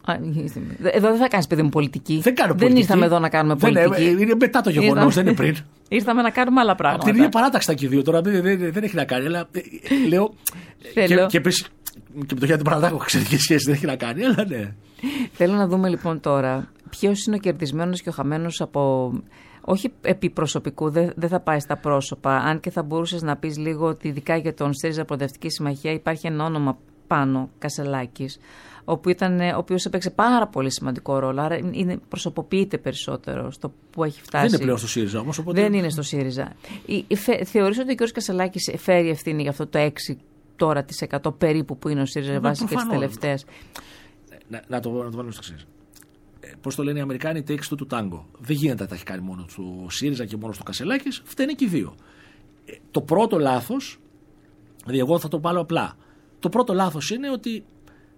Εδώ δεν θα κάνεις, παιδί μου, πολιτική. Δεν κάνω πολιτική. Δεν ήρθαμε εδώ να κάνουμε πολιτική. Δεν, είναι μετά το γεγονός, δεν είναι πριν. Ήρθαμε να κάνουμε άλλα πράγματα. Από την ίδια παράταξη τα και δύο τώρα δεν, δεν, δεν έχει να κάνει. Αλλά λέω. και, και, επίσης, και με το Γιάννη Παραδάκο εξαιρετική σχέση δεν έχει να κάνει, αλλά ναι. Θέλω να δούμε λοιπόν τώρα ποιος είναι ο κερδισμένος και ο χαμένος από. Όχι επί προσωπικού, δεν δε θα πάει στα πρόσωπα. Αν και θα μπορούσες να πεις λίγο ότι ειδικά για τον ΣΥΡΙΖΑ Προοδευτική Συμμαχία υπάρχει ένα όνομα πάνω, Κασελάκης, ο οποίος έπαιξε πάρα πολύ σημαντικό ρόλο. Άρα είναι, προσωποποιείται περισσότερο στο που έχει φτάσει. Δεν είναι πλέον στο ΣΥΡΙΖΑ όμως. Οπότε... Δεν είναι στο ΣΥΡΙΖΑ. Θεωρείς ότι ο κ. Κασελάκης φέρει ευθύνη για αυτό το έξι τώρα τοις εκατό περίπου που είναι ο ΣΥΡΙΖΑ βάσει και της τελευταίας. Να, να το βάλω στο εξής. Πώς το λένε οι Αμερικάνοι, takes two to tango. Δεν γίνεται να τα έχει κάνει μόνο του ΣΥΡΙΖΑ και μόνο του Κασελάκης, φταίνε και οι δύο. Το πρώτο λάθος, δηλαδή εγώ θα το πάρω απλά. Το πρώτο λάθος είναι ότι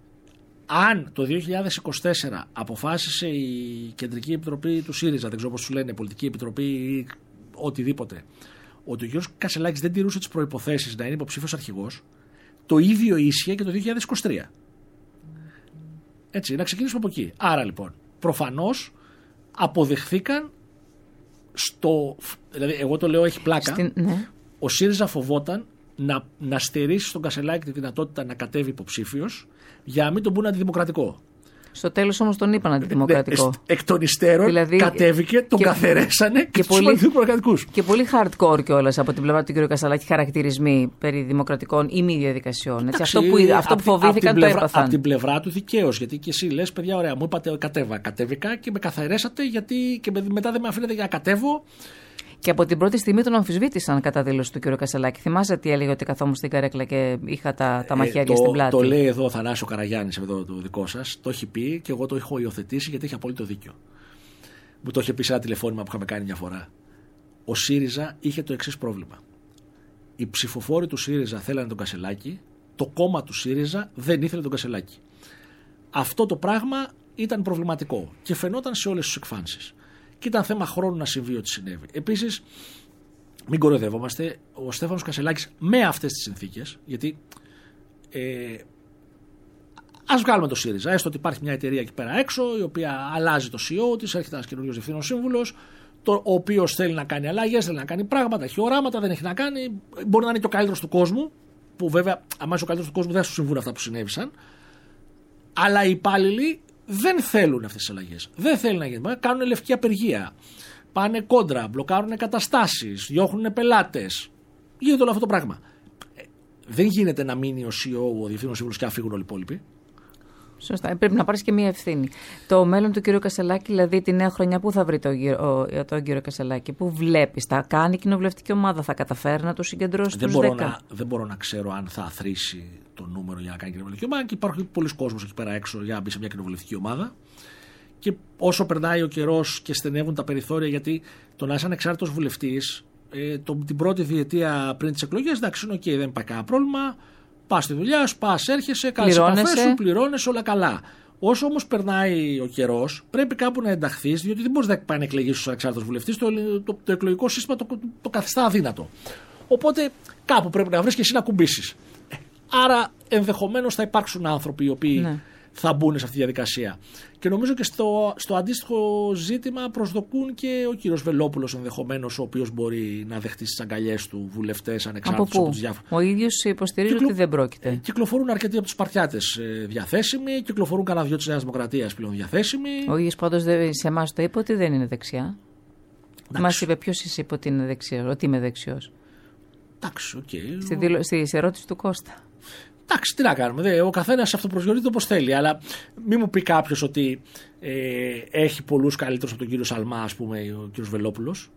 αν το δύο χιλιάδες είκοσι τέσσερα αποφάσισε η Κεντρική Επιτροπή του ΣΥΡΙΖΑ, δεν ξέρω πώς σου λένε, Πολιτική Επιτροπή ή οτιδήποτε, ότι ο κ. Κασελάκης δεν τηρούσε τις προϋποθέσεις να είναι υποψήφιος αρχηγός, το ίδιο ίσχυε και το δύο χιλιάδες είκοσι τρία. Έτσι, να ξεκινήσουμε από εκεί. Άρα λοιπόν, προφανώς αποδεχθήκαν στο. Δηλαδή, εγώ το λέω έχει πλάκα. Στην, ναι. Ο ΣΥΡΙΖΑ φοβόταν να, να στερήσει στον Κασελάκη τη δυνατότητα να κατέβει υποψήφιος για να μην τον πούνε αντιδημοκρατικό. Στο τέλος όμως τον είπαν αντιδημοκρατικό. Εκ των υστέρων δηλαδή, κατέβηκε, τον και, καθαρέσανε και, και τους είπαν αντιδημοκρατικούς. Και πολύ hardcore κιόλας από την πλευρά του κ. Κασελάκη χαρακτηρισμοί περί δημοκρατικών ή μη διαδικασιών. Έτσι, αυτό που, αυτό που φοβήθηκαν το έπαθαν. Από την πλευρά του δικαίως. Γιατί και εσύ λες, παιδιά, ωραία, μου είπατε κατέβα. Κατέβηκα και με καθαρέσατε γιατί και μετά δεν με αφήνετε για να κατέβω. Και από την πρώτη στιγμή τον αμφισβήτησαν κατά δήλωση του κ. Κασελάκη. Θυμάσαι τι έλεγε ότι καθόμουν στην καρέκλα και είχα τα, τα μαχαίρια ε, το, στην πλάτη. Το λέει εδώ ο Θανάσης ο Καραγιάννης, εδώ το δικό σας. Το έχει πει και εγώ το έχω υιοθετήσει γιατί έχει απόλυτο δίκιο. Μου το είχε πει σε ένα τηλεφώνημα που είχαμε κάνει μια φορά. Ο ΣΥΡΙΖΑ είχε το εξής πρόβλημα. Οι ψηφοφόροι του ΣΥΡΙΖΑ θέλανε τον Κασελάκη, το κόμμα του ΣΥΡΙΖΑ δεν ήθελε τον Κασελάκη. Αυτό το πράγμα ήταν προβληματικό και φαινόταν σε όλες τις εκφάνσεις. Και ήταν θέμα χρόνου να συμβεί ό,τι συνέβη. Επίσης, μην κοροϊδευόμαστε, ο Στέφανος Κασελάκης με αυτές τις συνθήκες, γιατί ε, ας βγάλουμε το ΣΥΡΙΖΑ, έστω ότι υπάρχει μια εταιρεία εκεί πέρα έξω, η οποία αλλάζει το σι ι ο της, έρχεται ένας καινούριος διευθύνων σύμβουλος, το, ο οποίος θέλει να κάνει αλλαγές, θέλει να κάνει πράγματα, έχει οράματα, δεν έχει να κάνει, μπορεί να είναι και ο καλύτερος του κόσμου, που βέβαια, άμα είσαι ο καλύτερος του κόσμου, δεν σου συμβούν αυτά που συνέβησαν, αλλά οι υπάλληλοι δεν θέλουν αυτές τις αλλαγές. Δεν θέλουν να γίνουν. Κάνουν λευκή απεργία. Πάνε κόντρα, μπλοκάρουν καταστάσεις, διώχνουν πελάτες. Γίνεται όλο αυτό το πράγμα. Δεν γίνεται να μείνει ο σι ι ο, ο διευθύνων σύμβουλος, και να φύγουν όλοι οι υπόλοιποι. Σωστά. Πρέπει να πάρεις και μία ευθύνη. Το μέλλον του κ. Κασελάκη, δηλαδή τη νέα χρονιά, πού θα βρει τον κύριο, τον κύριο Κασελάκη, πού βλέπεις, θα κάνει η κοινοβουλευτική ομάδα, θα καταφέρει να το συγκεντρώσει τους δέκα. Να, δεν μπορώ να ξέρω αν θα αθροίσει το νούμερο για να κάνει κοινοβουλευτική ομάδα, και υπάρχει πολλοί κόσμος εκεί πέρα έξω για να μπει σε μια κοινοβουλευτική ομάδα. Και όσο περνάει ο καιρός και στενεύουν τα περιθώρια, γιατί το να είσαι ανεξάρτητος βουλευτής ε, το, την πρώτη διετία πριν τις εκλογές, εντάξει, είναι οκ, okay, δεν υπάρχει κανένα πρόβλημα. Πας στη δουλειά σου, πας, έρχεσαι, κάνεις τα καφέ σου, πληρώνεσαι, όλα καλά. Όσο όμως περνάει ο καιρός, πρέπει κάπου να ενταχθείς, διότι δεν μπορείς να πάνε εκλεγείς ως ανεξάρτητος βουλευτής, το, το, το εκλογικό σύστημα το, το, το καθιστά αδύνατο. Οπότε κάπου πρέπει να βρεις και εσύ να κουμπίσεις. Άρα ενδεχομένως θα υπάρξουν άνθρωποι οι οποίοι ναι. θα μπουν σε αυτή τη διαδικασία. Και νομίζω και στο, στο αντίστοιχο ζήτημα προσδοκούν και ο κύριος Βελόπουλος ενδεχομένως, ο οποίος μπορεί να δεχτεί στις αγκαλιές του βουλευτές ανεξάρτητους από τους διάφορους. Ο ίδιος υποστηρίζει Κυκλο... ότι δεν πρόκειται. Κυκλοφορούν αρκετοί από τους Σπαρτιάτες διαθέσιμοι, κυκλοφορούν κανένα δυο της Νέας Δημοκρατίας πλέον διαθέσιμοι. Ο ίδιος πάντως σε εμάς το είπε ότι δεν είναι δεξιά. Μας είπε ποιος είσαι είπε ότι, είναι δεξιός, ότι είμαι δεξιός. Εντάξει, οκ. Okay. Στη, δηλω... Στη ερώτηση του Κώστα. Εντάξει, τι να κάνουμε. Ο καθένας αυτοπροσδιορίζεται όπως θέλει. Αλλά μην μου πει κάποιος ότι ε, έχει πολλούς καλύτερους από τον κύριο Σαλμά, ας πούμε, ο κύριος Βελόπουλος.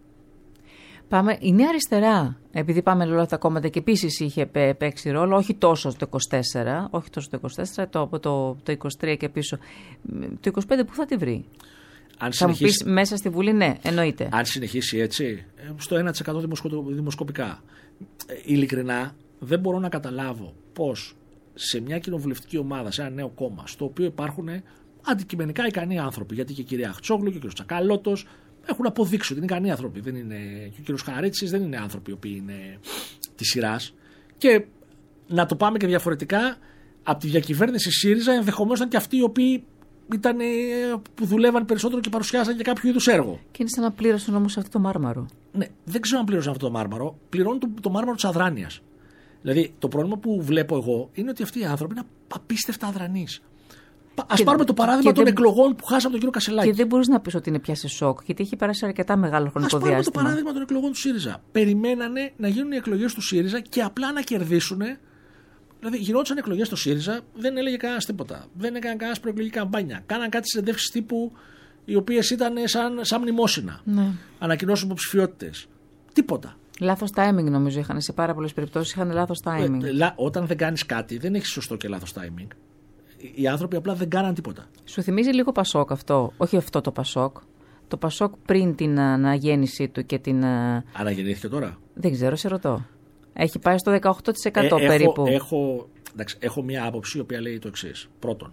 Πάμε. Η Νέα Αριστερά, επειδή πάμε όλα τα κόμματα και επίσης είχε παίξει ρόλο, όχι τόσο στο είκοσι τέσσερα, όχι τόσο στο είκοσι τέσσερα, το, από το, το είκοσι τρία και πίσω. Το είκοσι πέντε πού θα τη βρει? Αν θα συνεχίσει... μου πεις μέσα στη Βουλή, ναι, εννοείται. Αν συνεχίσει έτσι, στο ένα τοις εκατό δημοσκοπικά. Ειλικρινά, δεν μπορώ να καταλάβω πώς σε μια κοινοβουλευτική ομάδα, σε ένα νέο κόμμα, στο οποίο υπάρχουν αντικειμενικά ικανοί άνθρωποι, γιατί και η κυρία Αχτσόγλου και ο κύριος Τσακαλώτος έχουν αποδείξει ότι είναι ικανοί άνθρωποι. Δεν είναι, και ο κύριος Χαρίτσης δεν είναι άνθρωποι οι οποίοι είναι της σειράς. Και να το πάμε και διαφορετικά, από τη διακυβέρνηση ΣΥΡΙΖΑ ενδεχομένως ήταν και αυτοί οι οποίοι ήταν, που δουλεύαν περισσότερο και παρουσιάζαν για κάποιο είδους έργο. Και είναι σαν να πλήρωσαν όμως αυτό το μάρμαρο. Ναι, δεν ξέρω αν πλήρωσαν αυτό το μάρμαρο. Πληρώνουν το, το μάρμαρο της αδράνειας. Δηλαδή, το πρόβλημα που βλέπω εγώ είναι ότι αυτοί οι άνθρωποι είναι απίστευτα αδρανείς. Ας πάρουμε το παράδειγμα των δεν... εκλογών που χάσαμε τον κύριο Κασελάκη. Και δεν μπορείς να πεις ότι είναι πια σε σοκ, γιατί έχει περάσει αρκετά μεγάλο χρονικό διάστημα. Ας πάρουμε το παράδειγμα των εκλογών του ΣΥΡΙΖΑ. Περιμένανε να γίνουν οι εκλογές του ΣΥΡΙΖΑ και απλά να κερδίσουν. Δηλαδή, γινόντουσαν εκλογές στο ΣΥΡΙΖΑ, δεν έλεγε κανένα τίποτα. Δεν έκανε κανένα προεκλογική καμπάνια. Κάναν κάτι συνεντεύξεις τύπου, οι οποίες ήταν σαν, σαν μνημόσυνα. Ναι. Ανακοινώσεις υποψηφιότητες. Τίποτα. Λάθος timing νομίζω είχαν. Σε πάρα πολλές περιπτώσεις είχαν λάθος timing. Ε, λα, όταν δεν κάνεις κάτι, δεν έχεις σωστό και λάθος timing. Οι άνθρωποι απλά δεν κάναν τίποτα. Σου θυμίζει λίγο Πασόκ αυτό. Όχι αυτό το Πασόκ. Το Πασόκ πριν την αναγέννησή του και την. Αναγεννήθηκε τώρα. Δεν ξέρω, σε ρωτώ. Έχει πάει στο δεκαοκτώ τοις εκατό ε, περίπου. Έχω, έχω, εντάξει, έχω μία άποψη η οποία λέει το εξής. Πρώτον,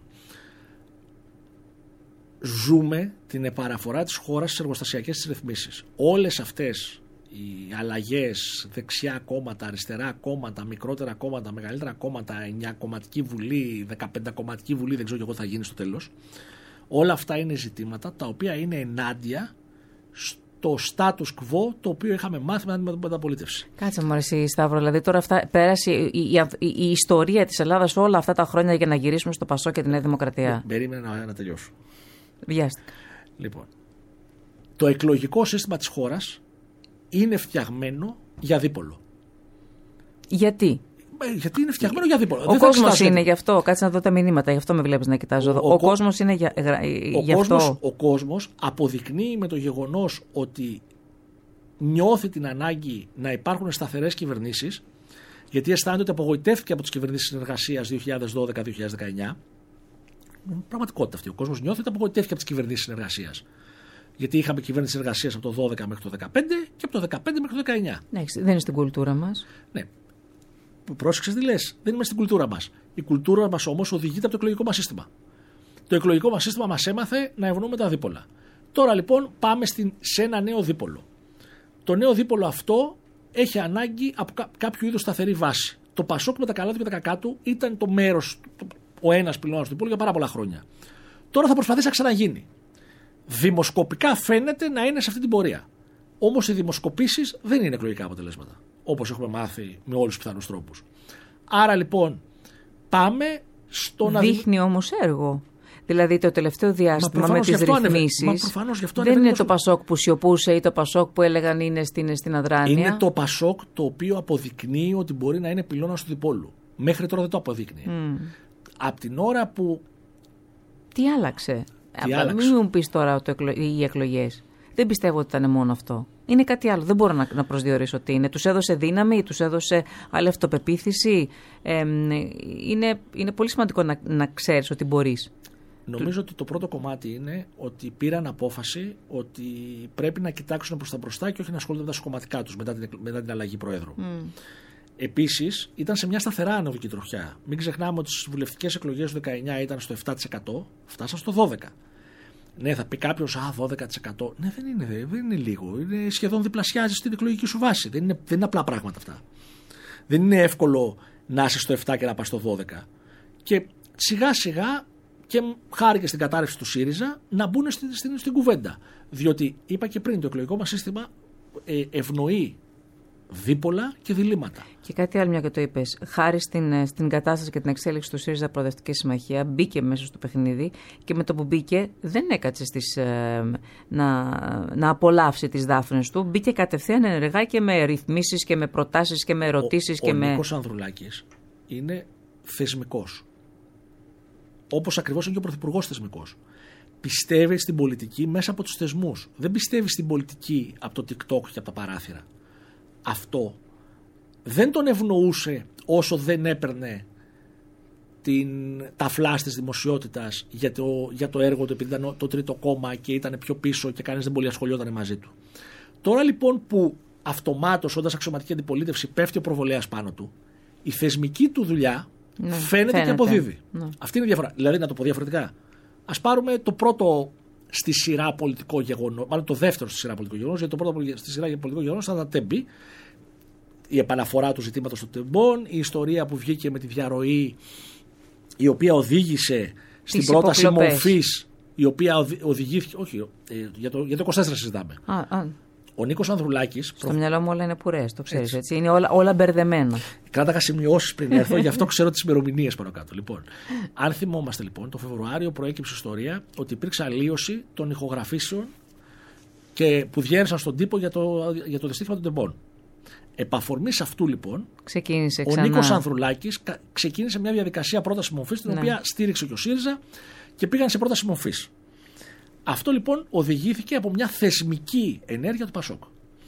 ζούμε την επαναφορά της χώρας στις εργοστασιακές της ρυθμίσεις. Όλες αυτές οι αλλαγές, δεξιά κόμματα, αριστερά κόμματα, μικρότερα κόμματα, μεγαλύτερα κόμματα, εννιά κομματική βουλή, δεκαπέντε κομματική βουλή, δεν ξέρω και εγώ θα γίνει στο τέλος. Όλα αυτά είναι ζητήματα τα οποία είναι ενάντια στο status quo το οποίο είχαμε μάθει με την μεταπολίτευση. Κάτσε μου αρέσει, Σταύρο, δηλαδή τώρα αυτά, πέρασε η, η, η, η ιστορία της Ελλάδας όλα αυτά τα χρόνια για να γυρίσουμε στο Πασόκ και τη Νέα Δημοκρατία. Περίμενε να, να τελειώσω. Βιάστηκα. Λοιπόν, το εκλογικό σύστημα της χώρας είναι φτιαγμένο για δίπολο. Γιατί? Γιατί είναι φτιαγμένο για δίπολο. Ο κόσμος είναι γι' αυτό. Κάτσε να δω τα μηνύματα. Γι' αυτό με βλέπεις να κοιτάζω εδώ. Ο, ο, ο κόσμος είναι για, ο γι' κόσμος, αυτό. Ο κόσμος αποδεικνύει με το γεγονός ότι νιώθει την ανάγκη να υπάρχουν σταθερές κυβερνήσεις, γιατί αισθάνεται ότι απογοητεύτηκε από τις κυβερνήσεις συνεργασίας δύο χιλιάδες δώδεκα δύο χιλιάδες δεκαεννιά. Είναι πραγματικότητα αυτή. Ο κόσμος νιώθει ότι απογοητεύτηκε από τις κυβερνήσεις συνεργασίας. Γιατί είχαμε κυβέρνηση συνεργασίας από το δώδεκα μέχρι το δεκαπέντε και από το δεκαπέντε μέχρι το δεκαεννιά. Ναι, δεν είναι στην κουλτούρα μας. Ναι. Πρόσεξες τι λες. Δεν είμαστε στην κουλτούρα μας. Η κουλτούρα μας όμως οδηγείται από το εκλογικό μας σύστημα. Το εκλογικό μας σύστημα μας έμαθε να ευνοούμε τα δίπολα. Τώρα λοιπόν πάμε στην, σε ένα νέο δίπολο. Το νέο δίπολο αυτό έχει ανάγκη από κά, κάποιο είδους σταθερή βάση. Το Πασόκ με τα καλά του και τα κακά του ήταν το μέρος, το, ο ένας πυλώνας του δίπολου για πάρα πολλά χρόνια. Τώρα θα προσπαθήσει να ξαναγίνει. Δημοσκοπικά φαίνεται να είναι σε αυτή την πορεία. Όμως οι δημοσκοπήσεις δεν είναι εκλογικά αποτελέσματα, όπως έχουμε μάθει με όλους τους πιθανούς τρόπους. Άρα λοιπόν πάμε στο να... Δείχνει όμως έργο. Δηλαδή το τελευταίο διάστημα με τις ρυθμίσεις δεν είναι το Πασόκ που σιωπούσε ή το Πασόκ που έλεγαν είναι στην, στην αδράνεια. Είναι το Πασόκ το οποίο αποδεικνύει ότι μπορεί να είναι πυλώνας του διπόλου. Μέχρι τώρα δεν το αποδείκνυε. Mm. Από την ώρα που... Τι άλλαξε? Τι Α, άλλαξε. μην μου πεις τώρα το εκλο... οι εκλογές. Δεν πιστεύω ότι ήταν μόνο αυτό. Είναι κάτι άλλο. Δεν μπορώ να, να προσδιορίσω τι είναι. Τους έδωσε δύναμη, τους έδωσε άλλη αυτοπεποίθηση. Ε, είναι, είναι πολύ σημαντικό να, να ξέρεις ότι μπορείς. Νομίζω ότι το πρώτο κομμάτι είναι ότι πήραν απόφαση ότι πρέπει να κοιτάξουν προς τα μπροστά και όχι να ασχολούνται με τα κομματικά τους μετά την, μετά την αλλαγή Προέδρου. Mm. Επίσης, ήταν σε μια σταθερά ανωδική τροχιά. Μην ξεχνάμε ότι στις βουλευτικές εκλογές του δεκαεννιά ήταν στο επτά τοις εκατό, φτάσαν στο δώδεκα τοις εκατό. Ναι, θα πει κάποιος, α, δώδεκα τοις εκατό. Ναι, δεν είναι, δεν είναι λίγο. Είναι σχεδόν διπλασιάζει την εκλογική σου βάση. Δεν είναι, δεν είναι απλά πράγματα αυτά. Δεν είναι εύκολο να είσαι στο επτά και να πας στο δώδεκα. Και σιγά σιγά, και χάρη και στην κατάρρευση του ΣΥΡΙΖΑ, να μπουν στην, στην, στην κουβέντα. Διότι, είπα και πριν, το εκλογικό μας σύστημα ε, ευνοεί δίπολα και διλήμματα. Και κάτι άλλο, μια και το είπες. Χάρη στην, στην κατάσταση και την εξέλιξη του ΣΥΡΙΖΑ Προοδευτική Συμμαχία, μπήκε μέσα στο παιχνίδι και με το που μπήκε δεν έκατσε στις, ε, να, να απολαύσει τις δάφνες του. Μπήκε κατευθείαν ενεργά και με ρυθμίσεις και με προτάσεις και με ερωτήσεις. Ο, και ο με... Νίκος Ανδρουλάκης είναι θεσμικός. Όπως ακριβώς είναι και ο Πρωθυπουργός θεσμικός. Πιστεύει στην πολιτική μέσα από τους θεσμούς. Δεν πιστεύει στην πολιτική από το TikTok και από τα παράθυρα. Αυτό δεν τον ευνοούσε όσο δεν έπαιρνε την, τα φλάς της δημοσιότητας για το, για το έργο του, επειδή ήταν το τρίτο κόμμα και ήταν πιο πίσω και κανείς δεν πολύ ασχολιόταν μαζί του. Τώρα λοιπόν που αυτομάτως όντας αξιωματική αντιπολίτευση πέφτει ο προβολέας πάνω του, η θεσμική του δουλειά ναι, φαίνεται, φαίνεται και αποδίδει. Ναι. Αυτή είναι η διαφορά. Δηλαδή να το πω διαφορετικά. Ας πάρουμε το πρώτο στη σειρά πολιτικό γεγονός, μάλλον το δεύτερο στη σειρά πολιτικό γεγονός, γιατί το πρώτο στη σειρά πολιτικό γεγονός ήταν τα τέμπη. Η επαναφορά του ζητήματος των τεμπών, η ιστορία που βγήκε με τη διαρροή, η οποία οδήγησε στην τις πρόταση υποκλοπές. μορφής, η οποία οδηγήθηκε. Όχι, για το, για το είκοσι τέσσερα συζητάμε. Α, α. Ο Νίκος Ανδρουλάκης. Στο προ... μυαλό μου όλα είναι πουρές, το ξέρεις έτσι. έτσι. Είναι όλα, όλα μπερδεμένα. Κράταγα σημειώσεις πριν έρθω, γι' αυτό ξέρω τις ημερομηνίες πάνω κάτω. Λοιπόν, αν θυμόμαστε λοιπόν, το Φεβρουάριο προέκυψε ιστορία ότι υπήρξε αλλίωση των ηχογραφήσεων και που διέρεσαν στον τύπο για το, για το δυστύχημα των τεμπών. Επ' αφορμής αυτού λοιπόν, ξεκίνησε ο Νίκος Ανδρουλάκης ξεκίνησε μια διαδικασία πρόταση μορφής, την ναι. οποία στήριξε και ο ΣΥΡΙΖΑ και πήγαν σε πρόταση μορφής. Αυτό λοιπόν οδηγήθηκε από μια θεσμική ενέργεια του Πασόκ.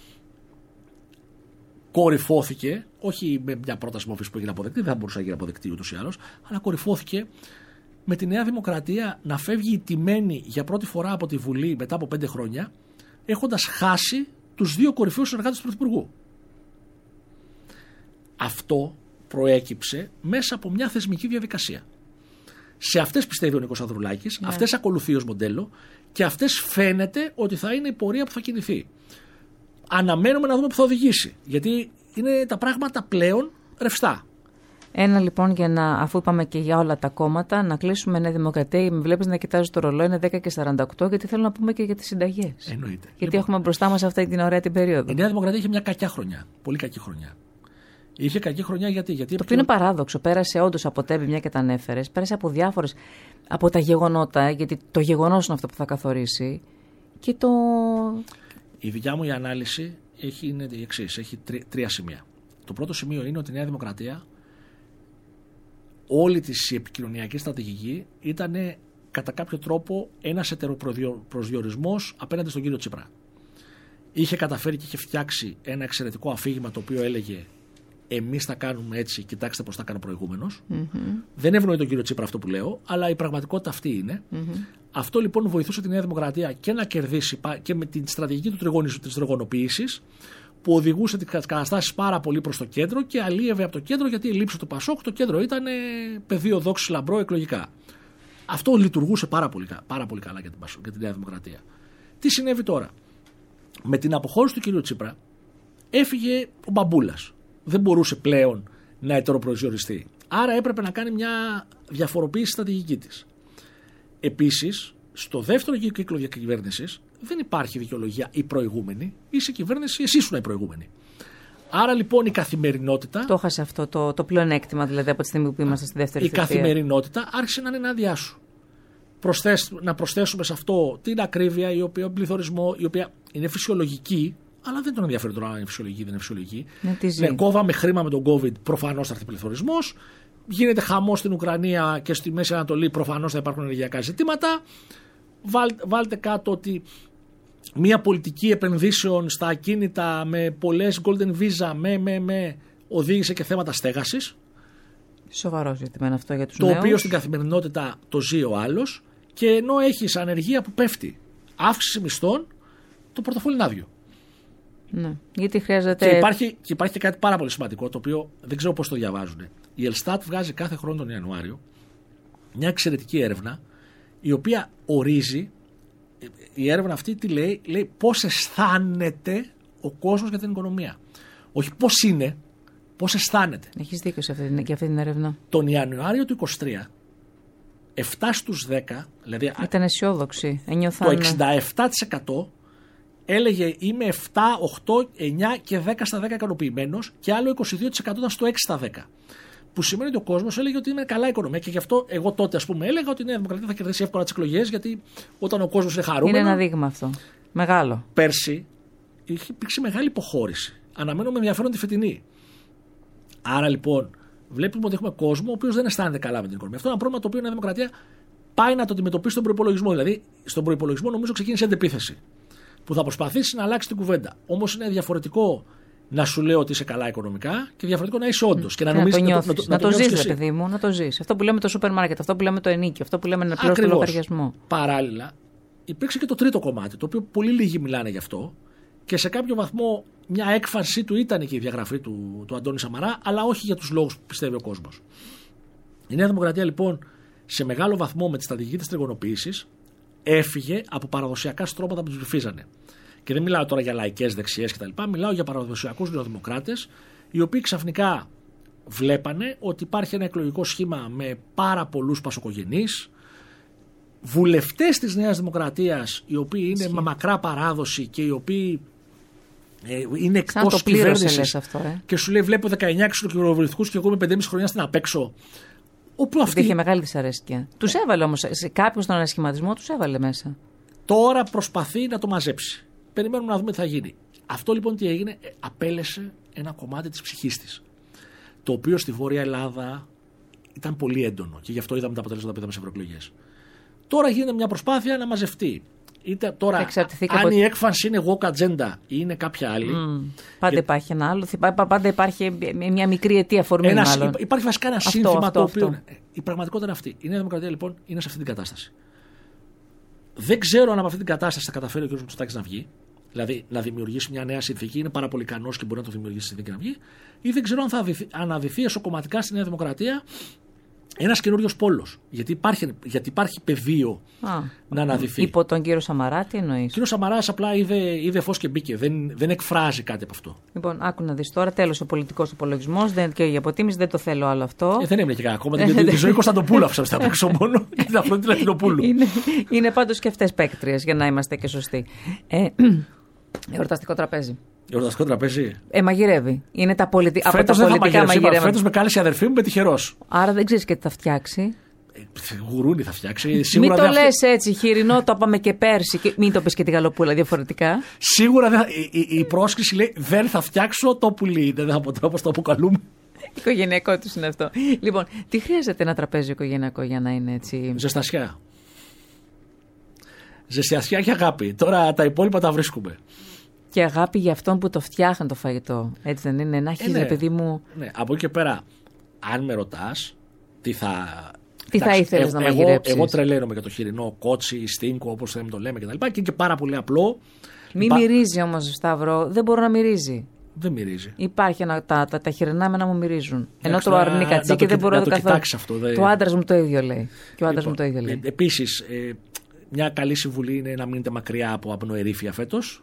Κορυφώθηκε, όχι με μια πρόταση μορφής που έγινε αποδεκτή, δεν θα μπορούσε να γίνει αποδεκτή ούτως ή άλλως, αλλά κορυφώθηκε με τη Νέα Δημοκρατία να φεύγει ηττημένη για πρώτη φορά από τη Βουλή μετά από πέντε χρόνια, έχοντας χάσει τους δύο κορυφαίους συνεργάτες του Πρωθυπουργού. Αυτό προέκυψε μέσα από μια θεσμική διαδικασία. Σε αυτές πιστεύει ο Νίκος Ανδρουλάκης, yeah. αυτές ακολουθεί ως μοντέλο και αυτές φαίνεται ότι θα είναι η πορεία που θα κινηθεί. Αναμένουμε να δούμε που θα οδηγήσει, γιατί είναι τα πράγματα πλέον ρευστά. Ένα λοιπόν, για να, αφού είπαμε και για όλα τα κόμματα, να κλείσουμε Νέα Δημοκρατία. Με βλέπεις να κοιτάζω το ρολόι, είναι δέκα και σαράντα οκτώ, γιατί θέλω να πούμε και για τις συνταγές. Εννοείται. Γιατί λοιπόν, έχουμε μπροστά μας αυτή την ωραία την περίοδο. Η Νέα Δημοκρατία είχε μια κακιά χρονιά. Πολύ κακή χρονιά. Είχε κακή χρονιά γιατί. γιατί το οποίο είναι παράδοξο. Πέρασε όντως από τέμπη, μια και τα ανέφερες. Πέρασε από διάφορες. Από τα γεγονότα, γιατί το γεγονός είναι αυτό που θα καθορίσει. Και το. Η δικιά μου η ανάλυση έχει, είναι η εξής. Έχει τρι, τρία σημεία. Το πρώτο σημείο είναι ότι η Νέα Δημοκρατία, όλη της η επικοινωνιακή στρατηγική ήταν κατά κάποιο τρόπο ένας ετεροπροσδιορισμός απέναντι στον κύριο Τσίπρα. Είχε καταφέρει και είχε φτιάξει ένα εξαιρετικό αφήγημα το οποίο έλεγε εμείς θα κάνουμε έτσι, κοιτάξτε πώς θα έκανε ο προηγούμενος. Mm-hmm. Δεν ευνοεί τον κύριο Τσίπρα αυτό που λέω, αλλά η πραγματικότητα αυτή είναι. Mm-hmm. Αυτό λοιπόν βοηθούσε τη Νέα Δημοκρατία και να κερδίσει και με την στρατηγική του της τριγωνοποίησης, που οδηγούσε τις καταστάσεις πάρα πολύ προς το κέντρο και αλίευε από το κέντρο, γιατί η λήψη του Πασόκ, το κέντρο ήταν πεδίο δόξης λαμπρό εκλογικά. Αυτό λειτουργούσε πάρα πολύ, πάρα πολύ καλά για την, για τη Νέα Δημοκρατία. Τι συνέβη τώρα? Με την αποχώρηση του κυρίου Τσίπρα έφυγε ο μπαμπούλας. Δεν μπορούσε πλέον να ετεροπροσδιοριστεί. Άρα έπρεπε να κάνει μια διαφοροποίηση στρατηγική της. Επίσης, στο δεύτερο κύκλο διακυβέρνησης δεν υπάρχει δικαιολογία η προηγούμενη, είσαι κυβέρνηση, εσύ ήσουν η προηγούμενη. Άρα λοιπόν η καθημερινότητα. Το έχασε αυτό το, το πλεονέκτημα, δηλαδή από τη στιγμή που είμαστε στη δεύτερη Η θητεία. καθημερινότητα άρχισε να είναι ενάντια σου. Προσθέσ, να προσθέσουμε σε αυτό την ακρίβεια, η οποία, πληθωρισμό, η οποία είναι φυσιολογική, αλλά δεν τον ενδιαφέρει τώρα αν είναι φυσιολογική ή δεν είναι φυσιολογική. Ναι, κόβαμε χρήμα με τον COVID, προφανώς θα έρθει πληθωρισμός. Γίνεται χαμός στην Ουκρανία και στη Μέση Ανατολή, προφανώς θα υπάρχουν ενεργειακά ζητήματα. Βάλ, βάλτε κάτω ότι μια πολιτική επενδύσεων στα ακίνητα με πολλές golden visa με, με, με οδήγησε και θέματα στέγασης. Σοβαρό ζήτημα αυτό για τους το νέους. Το οποίο στην καθημερινότητα το ζει ο άλλος, και ενώ έχεις ανεργία που πέφτει, αύξηση μισθών, το πορτοφόλι είναι άδειο. Ναι, γιατί χρειάζεται. Και υπάρχει, και υπάρχει και κάτι πάρα πολύ σημαντικό, το οποίο δεν ξέρω πώς το διαβάζουν. Η Ελστάτ βγάζει κάθε χρόνο τον Ιανουάριο μια εξαιρετική έρευνα, η οποία ορίζει, η έρευνα αυτή τι λέει, λέει πώς αισθάνεται ο κόσμος για την οικονομία. Όχι πώς είναι, πώς αισθάνεται. Έχεις δίκιο σε αυτή, για αυτή την έρευνα. Τον Ιανουάριο του είκοσι τρία, επτά στους δέκα, δηλαδή ήταν αισιόδοξη, ένιωθαν. Το εξήντα επτά τοις εκατό έλεγε είμαι επτά, οκτώ, εννιά και δέκα στα δέκα ικανοποιημένος, και άλλο είκοσι δύο τοις εκατό ήταν στο έξι στα δέκα. Που σημαίνει ότι ο κόσμος έλεγε ότι είναι καλά η οικονομία, και γι' αυτό εγώ τότε, ας πούμε, έλεγα ότι η Νέα Δημοκρατία θα κερδίσει εύκολα τις εκλογές, γιατί όταν ο κόσμος είναι χαρούμενος. Είναι ένα δείγμα αυτό. Μεγάλο. Πέρσι είχε υπήρξει μεγάλη υποχώρηση. Αναμένουμε ενδιαφέρον τη φετινή. Άρα λοιπόν βλέπουμε ότι έχουμε κόσμο ο οποίος δεν αισθάνεται καλά με την οικονομία. Αυτό είναι ένα πρόβλημα το οποίο η Νέα Δημοκρατία πάει να το αντιμετωπίσει στον προϋπολογισμό. Δηλαδή, στον προϋπολογισμό νομίζω ξεκίνησε αντεπίθεση, που θα προσπαθήσει να αλλάξει την κουβέντα. Όμως είναι διαφορετικό να σου λέω ότι είσαι καλά οικονομικά και διαφορετικό να είσαι όντως. Και να νομίζεις να το, να το, να να το, το ζεις, ρε παιδί μου, να το ζεις. Αυτό που λέμε το σούπερ μάρκετ, αυτό που λέμε το ενίκιο, αυτό που λέμε να πληρώσει το λογαριασμό. Παράλληλα, υπήρξε και το τρίτο κομμάτι, το οποίο πολύ λίγοι μιλάνε γι' αυτό, και σε κάποιο βαθμό μια έκφανσή του ήταν και η διαγραφή του, του Αντώνη Σαμαρά, αλλά όχι για τους λόγους που πιστεύει ο κόσμος. Η Νέα Δημοκρατία λοιπόν σε μεγάλο βαθμό με τη στρατηγική της τριγωνοποίησης έφυγε από παραδοσιακά στρώματα που τους ψηφίζανε. Και δεν μιλάω τώρα για λαϊκές δεξιές κτλ. Μιλάω για παραδοσιακούς νεοδημοκράτες, οι οποίοι ξαφνικά βλέπανε ότι υπάρχει ένα εκλογικό σχήμα με πάρα πολλούς πασοκογενείς, βουλευτές της Νέας Δημοκρατίας, οι οποίοι είναι με μακρά παράδοση και οι οποίοι ε, είναι εκτός κυβέρνησης. Ε. Και σου λέει: βλέπω δεκαεννιά κοινοβουλευτικούς και εγώ με πεντέμισι χρονιά στην απέξω. Όπου αυτή... Είχε μεγάλη δυσαρέσκεια. Τους έβαλε όμως, σε κάποιους τον ανασχηματισμό τους έβαλε μέσα. Τώρα προσπαθεί να το μαζέψει. Περιμένουμε να δούμε τι θα γίνει. Αυτό λοιπόν τι έγινε, απέλεσε ένα κομμάτι της ψυχής της, το οποίο στη Βόρεια Ελλάδα ήταν πολύ έντονο, και γι' αυτό είδαμε τα αποτελέσματα που είδαμε σε ευρωεκλογές. Τώρα γίνεται μια προσπάθεια να μαζευτεί. Είτε τώρα, αν από... η έκφανση είναι woke agenda ή είναι κάποια άλλη. Mm. Πάντα και... υπάρχει ένα άλλο. Πάντα υπάρχει μια μικρή αιτία αφορμή. Ένας... Υπάρχει βασικά ένα αυτό, σύνθημα αυτό, το οποίο. Αυτό. Η πραγματικότητα είναι αυτή. Η Νέα Δημοκρατία λοιπόν είναι σε αυτή την κατάσταση. Δεν ξέρω αν από αυτή την κατάσταση θα καταφέρει ο κ. Μητσοτάκης να βγει. Δηλαδή να δημιουργήσει μια νέα συνθήκη. Είναι πάρα πολύ ικανός και μπορεί να το δημιουργήσει συνθήκη να βγει. Ή δεν ξέρω αν θα αναδυθεί εσωκομματικά στη Νέα Δημοκρατία Ένας καινούριος πόλος. Γιατί υπάρχει, γιατί υπάρχει πεδίο Α, να αναδυθεί. Υπό τον κύριο Σαμαρά, τι εννοείς? Ο κύριος Σαμαράς απλά είδε, είδε φως και μπήκε. Δεν, δεν εκφράζει κάτι από αυτό. Λοιπόν, άκου να δεις τώρα, τέλος ο πολιτικός υπολογισμός και η αποτίμηση, δεν το θέλω άλλο αυτό. Ε, δεν έμεινε και κανένα ακόμα. Γιατί τη ζωή Κωνσταντοπούλου άφησα στα πίσω μόνο και την Αφροδίτη Λατινοπούλου. είναι, είναι πάντως και αυτές παίκτριες, για να είμαστε και σωστοί. Ε, εορταστικό τραπέζι. Εορταστικό τραπέζι. Ε, μαγειρεύει. Είναι τα πολιτι... από τα Φέτος δεν θα πολιτικά μαγειρεύσει. μαγειρεύματα. Φέτος με κάλεσε η αδερφή μου, είμαι τυχερός. Άρα δεν ξέρεις και τι θα φτιάξει. Ε, γουρούνι θα φτιάξει. Μην το δεν λες έτσι, χοιρινό, το είπαμε και πέρσι. Και... Μην το πεις και τη γαλοπούλα διαφορετικά. Σίγουρα δεν θα... η, η, η πρόσκληση λέει δεν θα φτιάξω το πουλί. Δεν θα πω τώρα πώς το αποκαλούμε. Οικογενειακό του είναι αυτό. Λοιπόν, τι χρειάζεται ένα τραπέζι οικογενειακό για να είναι έτσι? Ζεστασιά. Ζεστασιά και αγάπη. Τώρα τα υπόλοιπα τα βρίσκουμε. Και αγάπη για αυτόν που το φτιάχνει το φαγητό. Έτσι δεν είναι? Να έχει, ε, ναι. ρε παιδί μου. Ναι, από εκεί και πέρα, αν με ρωτάς, τι θα. Τι θα ήθελες να μαγειρέψεις? Εγώ τρελαίνομαι για το χοιρινό κότσι, στίνκο, όπως θέλουμε το λέμε κτλ. Και, και είναι και πάρα πολύ απλό. Μην Υπά... μυρίζει όμως, Σταύρο. Δεν μπορεί να μυρίζει. Δεν μυρίζει. Υπάρχει ένα, τα, τα, τα χοιρινά να μου μυρίζουν. Ενώ Εντάξει, το αρνεί κατσίκι δεν μπορώ να το καθόλου. Αυτό, δε... Το άντρας μου το ίδιο λέει. Και ο άντρας λοιπόν, μου το ίδιο λέει. Ε, επίσης, ε, μια καλή συμβουλή είναι να μείνετε μακριά από απνοερήφια φέτος.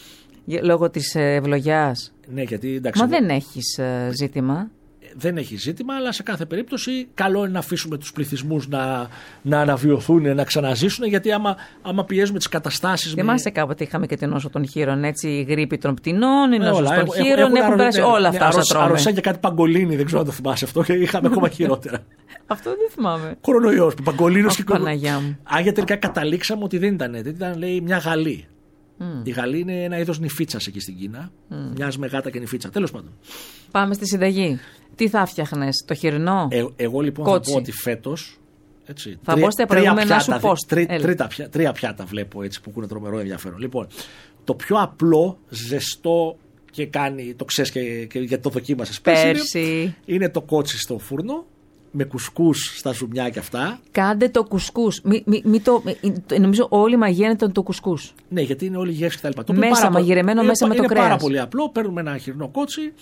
Λόγω της ευλογιάς. Ναι, γιατί εντάξει. Μα δεν έχεις ε, ζήτημα. Δεν έχει ζήτημα, αλλά σε κάθε περίπτωση καλό είναι να αφήσουμε τους πληθυσμούς να, να αναβιωθούν, να ξαναζήσουν, γιατί άμα, άμα πιέζουμε τις καταστάσεις. Θυμάσαι με... κάποτε είχαμε και την νόσο των χείρων, έτσι, η γρίπη των πτηνών, η νόσο των έχουν, χείρων, έχουν, έχουν περάσει ναι, όλα αυτά. Ναι, όσα τρώμε. Αρρωσέ και κάτι παγκολίνι, δεν ξέρω αν το θυμάσαι αυτό, και είχαμε ακόμα χειρότερα. Αυτό δεν θυμάμαι. Κορονοϊός, παγκολίνος και κορονοϊός. Άγια τελικά καταλήξαμε ότι δεν ήταν, δεν ήταν, λέει, μια γαλή. Mm. Η γαλή είναι ένα είδος νηφίτσας εκεί στην Κίνα. Mm. Μοιάζει με γάτα και νηφίτσα. Τέλος πάντων. Πάμε στη συνταγή. Τι θα φτιάχνες, το χοιρινό? Ε, εγώ λοιπόν Κότσι. θα πω ότι φέτος. Έτσι, θα μπω στα προηγούμενα σου post. Τρί, τρίτα, τρία πιάτα βλέπω έτσι που έχουν τρομερό ενδιαφέρον. Λοιπόν, το πιο απλό, ζεστό και κάνει, το ξέρεις και, και γιατί το δοκίμασες πέρσι, είναι, είναι το κότσι στο φούρνο. Με κουσκούς στα ζουμιά και αυτά. Κάντε το κουσκούς. Μη, μη, μη το, νομίζω όλη η μαγεία είναι το, το κουσκούς. Ναι, γιατί είναι όλη η γεύση κτλ. Μέσα μαγειρεμένο, μέσα με το κρέας. Είναι πάρα πολύ απλό. Παίρνουμε ένα χοιρινό κότσι,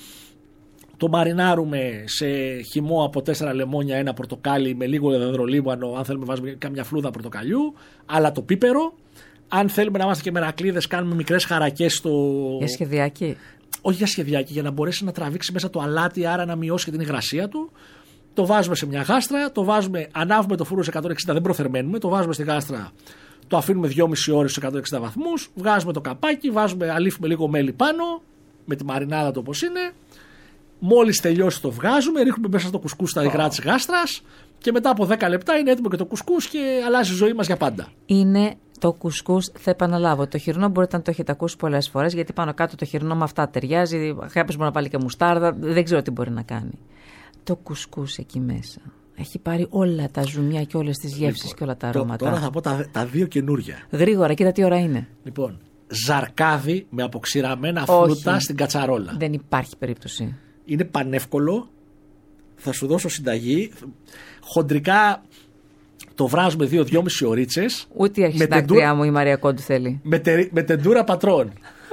το μαρινάρουμε σε χυμό από τέσσερα λεμόνια, ένα πορτοκάλι με λίγο δεδρολίμανο. Αν θέλουμε, βάζουμε κάμια φλούδα πορτοκαλιού, αλλά το πίπερο. Αν θέλουμε να είμαστε και μερακλείδες, κάνουμε μικρές χαρακές στο. Για σχεδιάκι. Όχι για σχεδιάκι, για να μπορέσει να τραβήξει μέσα το αλάτι, άρα να μειώσει και την υγρασία του. Το βάζουμε σε μια γάστρα, το βάζουμε, ανάβουμε το φούρνο σε εκατόν εξήντα, δεν προθερμαίνουμε, το βάζουμε στη γάστρα, το αφήνουμε δυόμιση ώρες σε εκατόν εξήντα βαθμούς, βγάζουμε το καπάκι, βάζουμε, αλήφουμε λίγο μέλι πάνω, με τη μαρινάδα του όπως είναι. Μόλις τελειώσει το βγάζουμε, ρίχνουμε μέσα στο κουσκούς στα υγρά της γάστρας και μετά από δέκα λεπτά είναι έτοιμο και το κουσκούς και αλλάζει η ζωή μας για πάντα. Είναι το κουσκούς, θα επαναλάβω. Το χοιρινό μπορείτε να το έχετε ακούσει πολλές φορές, γιατί πάνω κάτω το χοιρινό με αυτά ταιριάζει. Κάποιος μπορεί να βάλει και μουστάρδα, δεν ξέρω τι μπορεί να κάνει. Το κουσκούς εκεί μέσα έχει πάρει όλα τα ζουμιά και όλες τις γεύσεις λοιπόν, και όλα τα αρώματα. Τώρα θα πω τα, τα δύο καινούρια. Γρήγορα, κοίτα τι ώρα είναι. Λοιπόν, ζαρκάδι με αποξηραμένα φρούτα Όχι, στην κατσαρόλα. Δεν υπάρχει περίπτωση. Είναι πανεύκολο. Θα σου δώσω συνταγή. Χοντρικά το βράζουμε δύο με δυόμιση ωρίτσες. Ούτε έχει συντακτριά μου η Μαρία Κόντου θέλει. Με, τε, με τεντούρα πατρών.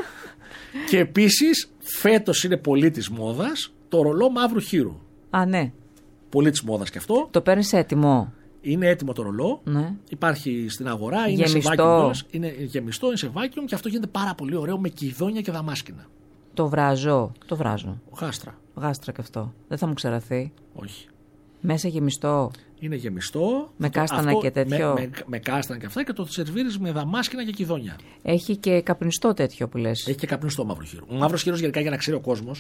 Και επίσης φέτος είναι πολύ της μόδας το ρολό μαύρου χείρου. Α, ναι. Πολύ της μόδας και αυτό. Το παίρνεις έτοιμο. Είναι έτοιμο το ρολό. Ναι. Υπάρχει στην αγορά. Είναι γεμιστό. σε vacuum, είναι γεμιστό, είναι σε vacuum και αυτό γίνεται πάρα πολύ ωραίο με κυδόνια και δαμάσκηνα. Το βράζω. Το βράζω. Γάστρα. Γάστρα και αυτό. Δεν θα μου ξεραθεί. Όχι. Μέσα γεμιστό. Είναι γεμιστό. Με αυτό, κάστανα αυτό, και τέτοιο. Με, με, με κάστανα και αυτά και το σερβίρεις με δαμάσκηνα και κυδόνια. Έχει και καπνιστό τέτοιο που λες. Έχει και καπνιστό μαύρο χείρο. Ο μαύρος χείρος γενικά για να ξέρει ο κόσμος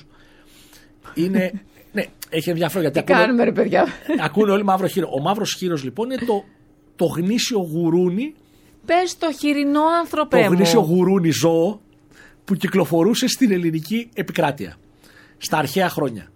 είναι. Ναι, έχει ενδιαφέρον γιατί ακούνε, κάνουμε, ρε παιδιά. Ακούνε όλοι μαύρο χείρο. Ο μαύρος χείρος λοιπόν είναι το, το γνήσιο γουρούνι. Πες το χοιρινό άνθρωπε Το μου. γνήσιο γουρούνι ζώο που κυκλοφορούσε στην ελληνική επικράτεια στα αρχαία χρόνια.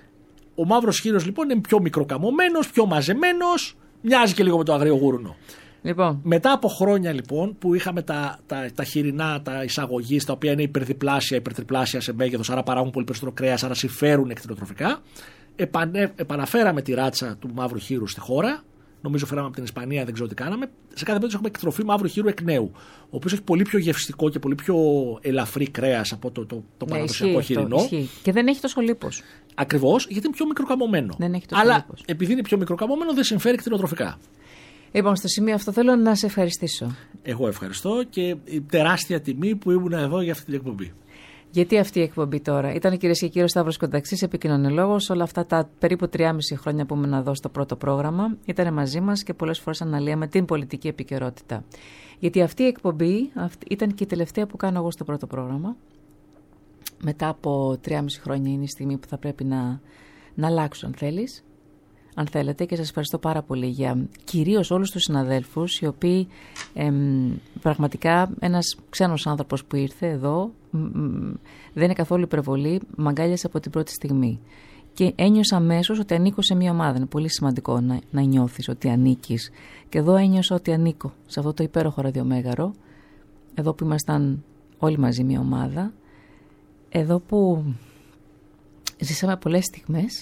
Ο μαύρος χείρος λοιπόν είναι πιο μικροκαμωμένος, πιο μαζεμένος, μοιάζει και λίγο με το αγραίο γούρουνο. Λοιπόν. Μετά από χρόνια λοιπόν που είχαμε τα, τα, τα χοιρινά, τα εισαγωγής, τα οποία είναι υπερδιπλάσια, υπερτριπλάσια σε μέγεθος, άρα παράγουν πολύ περισσότερο κρέας, άρα συμφέρουν εκτινοτροφικά, επανε, επαναφέραμε τη ράτσα του μαύρου χείρου στη χώρα, νομίζω φέραμε από την Ισπανία, δεν ξέρω τι κάναμε. Σε κάθε περίπτωση έχουμε εκτροφή μαύρου χείρου εκ νέου, ο οποίος έχει πολύ πιο γευστικό και πολύ πιο ελαφρύ κρέας από το, το, το Ναι, παραδοσιακό ισχύει χοιρινό. αυτό, ισχύει. Και δεν έχει τόσο λίπος. Ακριβώς, γιατί είναι πιο μικροκαμωμένο. Δεν έχει τόσο Αλλά λίπος. επειδή είναι πιο μικροκαμωμένο, δεν συμφέρει κτηνοτροφικά. Λοιπόν, στο σημείο αυτό θέλω να σε ευχαριστήσω. Εγώ ευχαριστώ και η τεράστια τιμή που ήμουν εδώ για αυτή την εκπομπή. Γιατί αυτή η εκπομπή τώρα. Ήταν, κυρίες και κύριοι, ο Σταύρος Κονταξής, επικοινωνιολόγος. Όλα αυτά τα περίπου τριάμισι χρόνια που ήμουν εδώ στο πρώτο πρόγραμμα, ήταν μαζί μας και πολλές φορές αναλύαμε την πολιτική επικαιρότητα. Γιατί αυτή η εκπομπή αυτή, ήταν και η τελευταία που κάνω εγώ στο πρώτο πρόγραμμα. Μετά από τριάμισι χρόνια είναι η στιγμή που θα πρέπει να, να αλλάξω, αν θέλεις. Αν θέλετε, και σας ευχαριστώ πάρα πολύ για κυρίως όλους τους συναδέλφους οι οποίοι εμ, πραγματικά ένας ξένος άνθρωπος που ήρθε εδώ μ, μ, δεν είναι καθόλου υπερβολή, μ' αγκάλιασε από την πρώτη στιγμή και ένιωσα αμέσως ότι ανήκω σε μια ομάδα. Είναι πολύ σημαντικό να, να νιώθεις ότι ανήκεις και εδώ ένιωσα ότι ανήκω σε αυτό το υπέροχο ραδιομέγαρο, εδώ που ήμασταν όλοι μαζί μια ομάδα, εδώ που ζήσαμε πολλές στιγμές.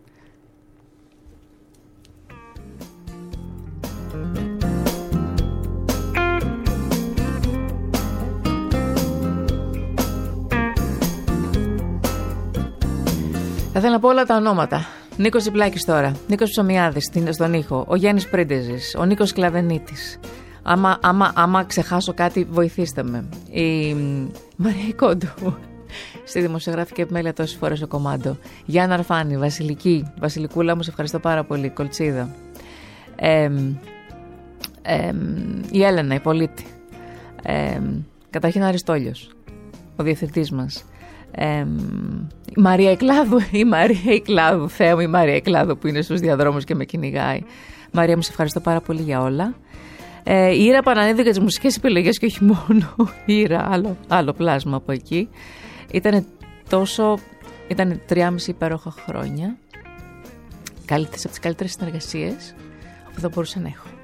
Θα ήθελα να πω όλα τα ονόματα. Νίκος Ζιπλάκης τώρα, Νίκος Ψωμιάδης στον ήχο, ο Γιάννης Πρίντεζης, ο Νίκος Κλαβενίτης. Άμα, άμα, άμα ξεχάσω κάτι, βοηθήστε με. Η Μαρία Κόντου, στη δημοσιογράφικη επιμέλεια τόσες φορές ο Κομάντο. Γιάννα Αρφάνη, Βασιλική, Βασιλικούλα μου, σε ευχαριστώ πάρα πολύ. Κολτσίδα. Ε, ε, η Έλενα, η Πολίτη. Ε, καταρχήν Αριστόλιος, ο διευθυντής μας. Ε, η Μαρία Εκλάδου, η Μαρία Εκλάδου, Θεέ μου, η Μαρία Εκλάδου που είναι στους διαδρόμους και με κυνηγάει. Μαρία μου, σε ευχαριστώ πάρα πολύ για όλα. Ε, η Ήρα Πανανίδου για τις μουσικές επιλογές και όχι μόνο. Η Ήρα, άλλο, άλλο πλάσμα από εκεί. Ήτανε τόσο, ήταν τριάμιση υπέροχα χρόνια. Καλύτερες από τις καλύτερες συνεργασίες που θα μπορούσα να έχω.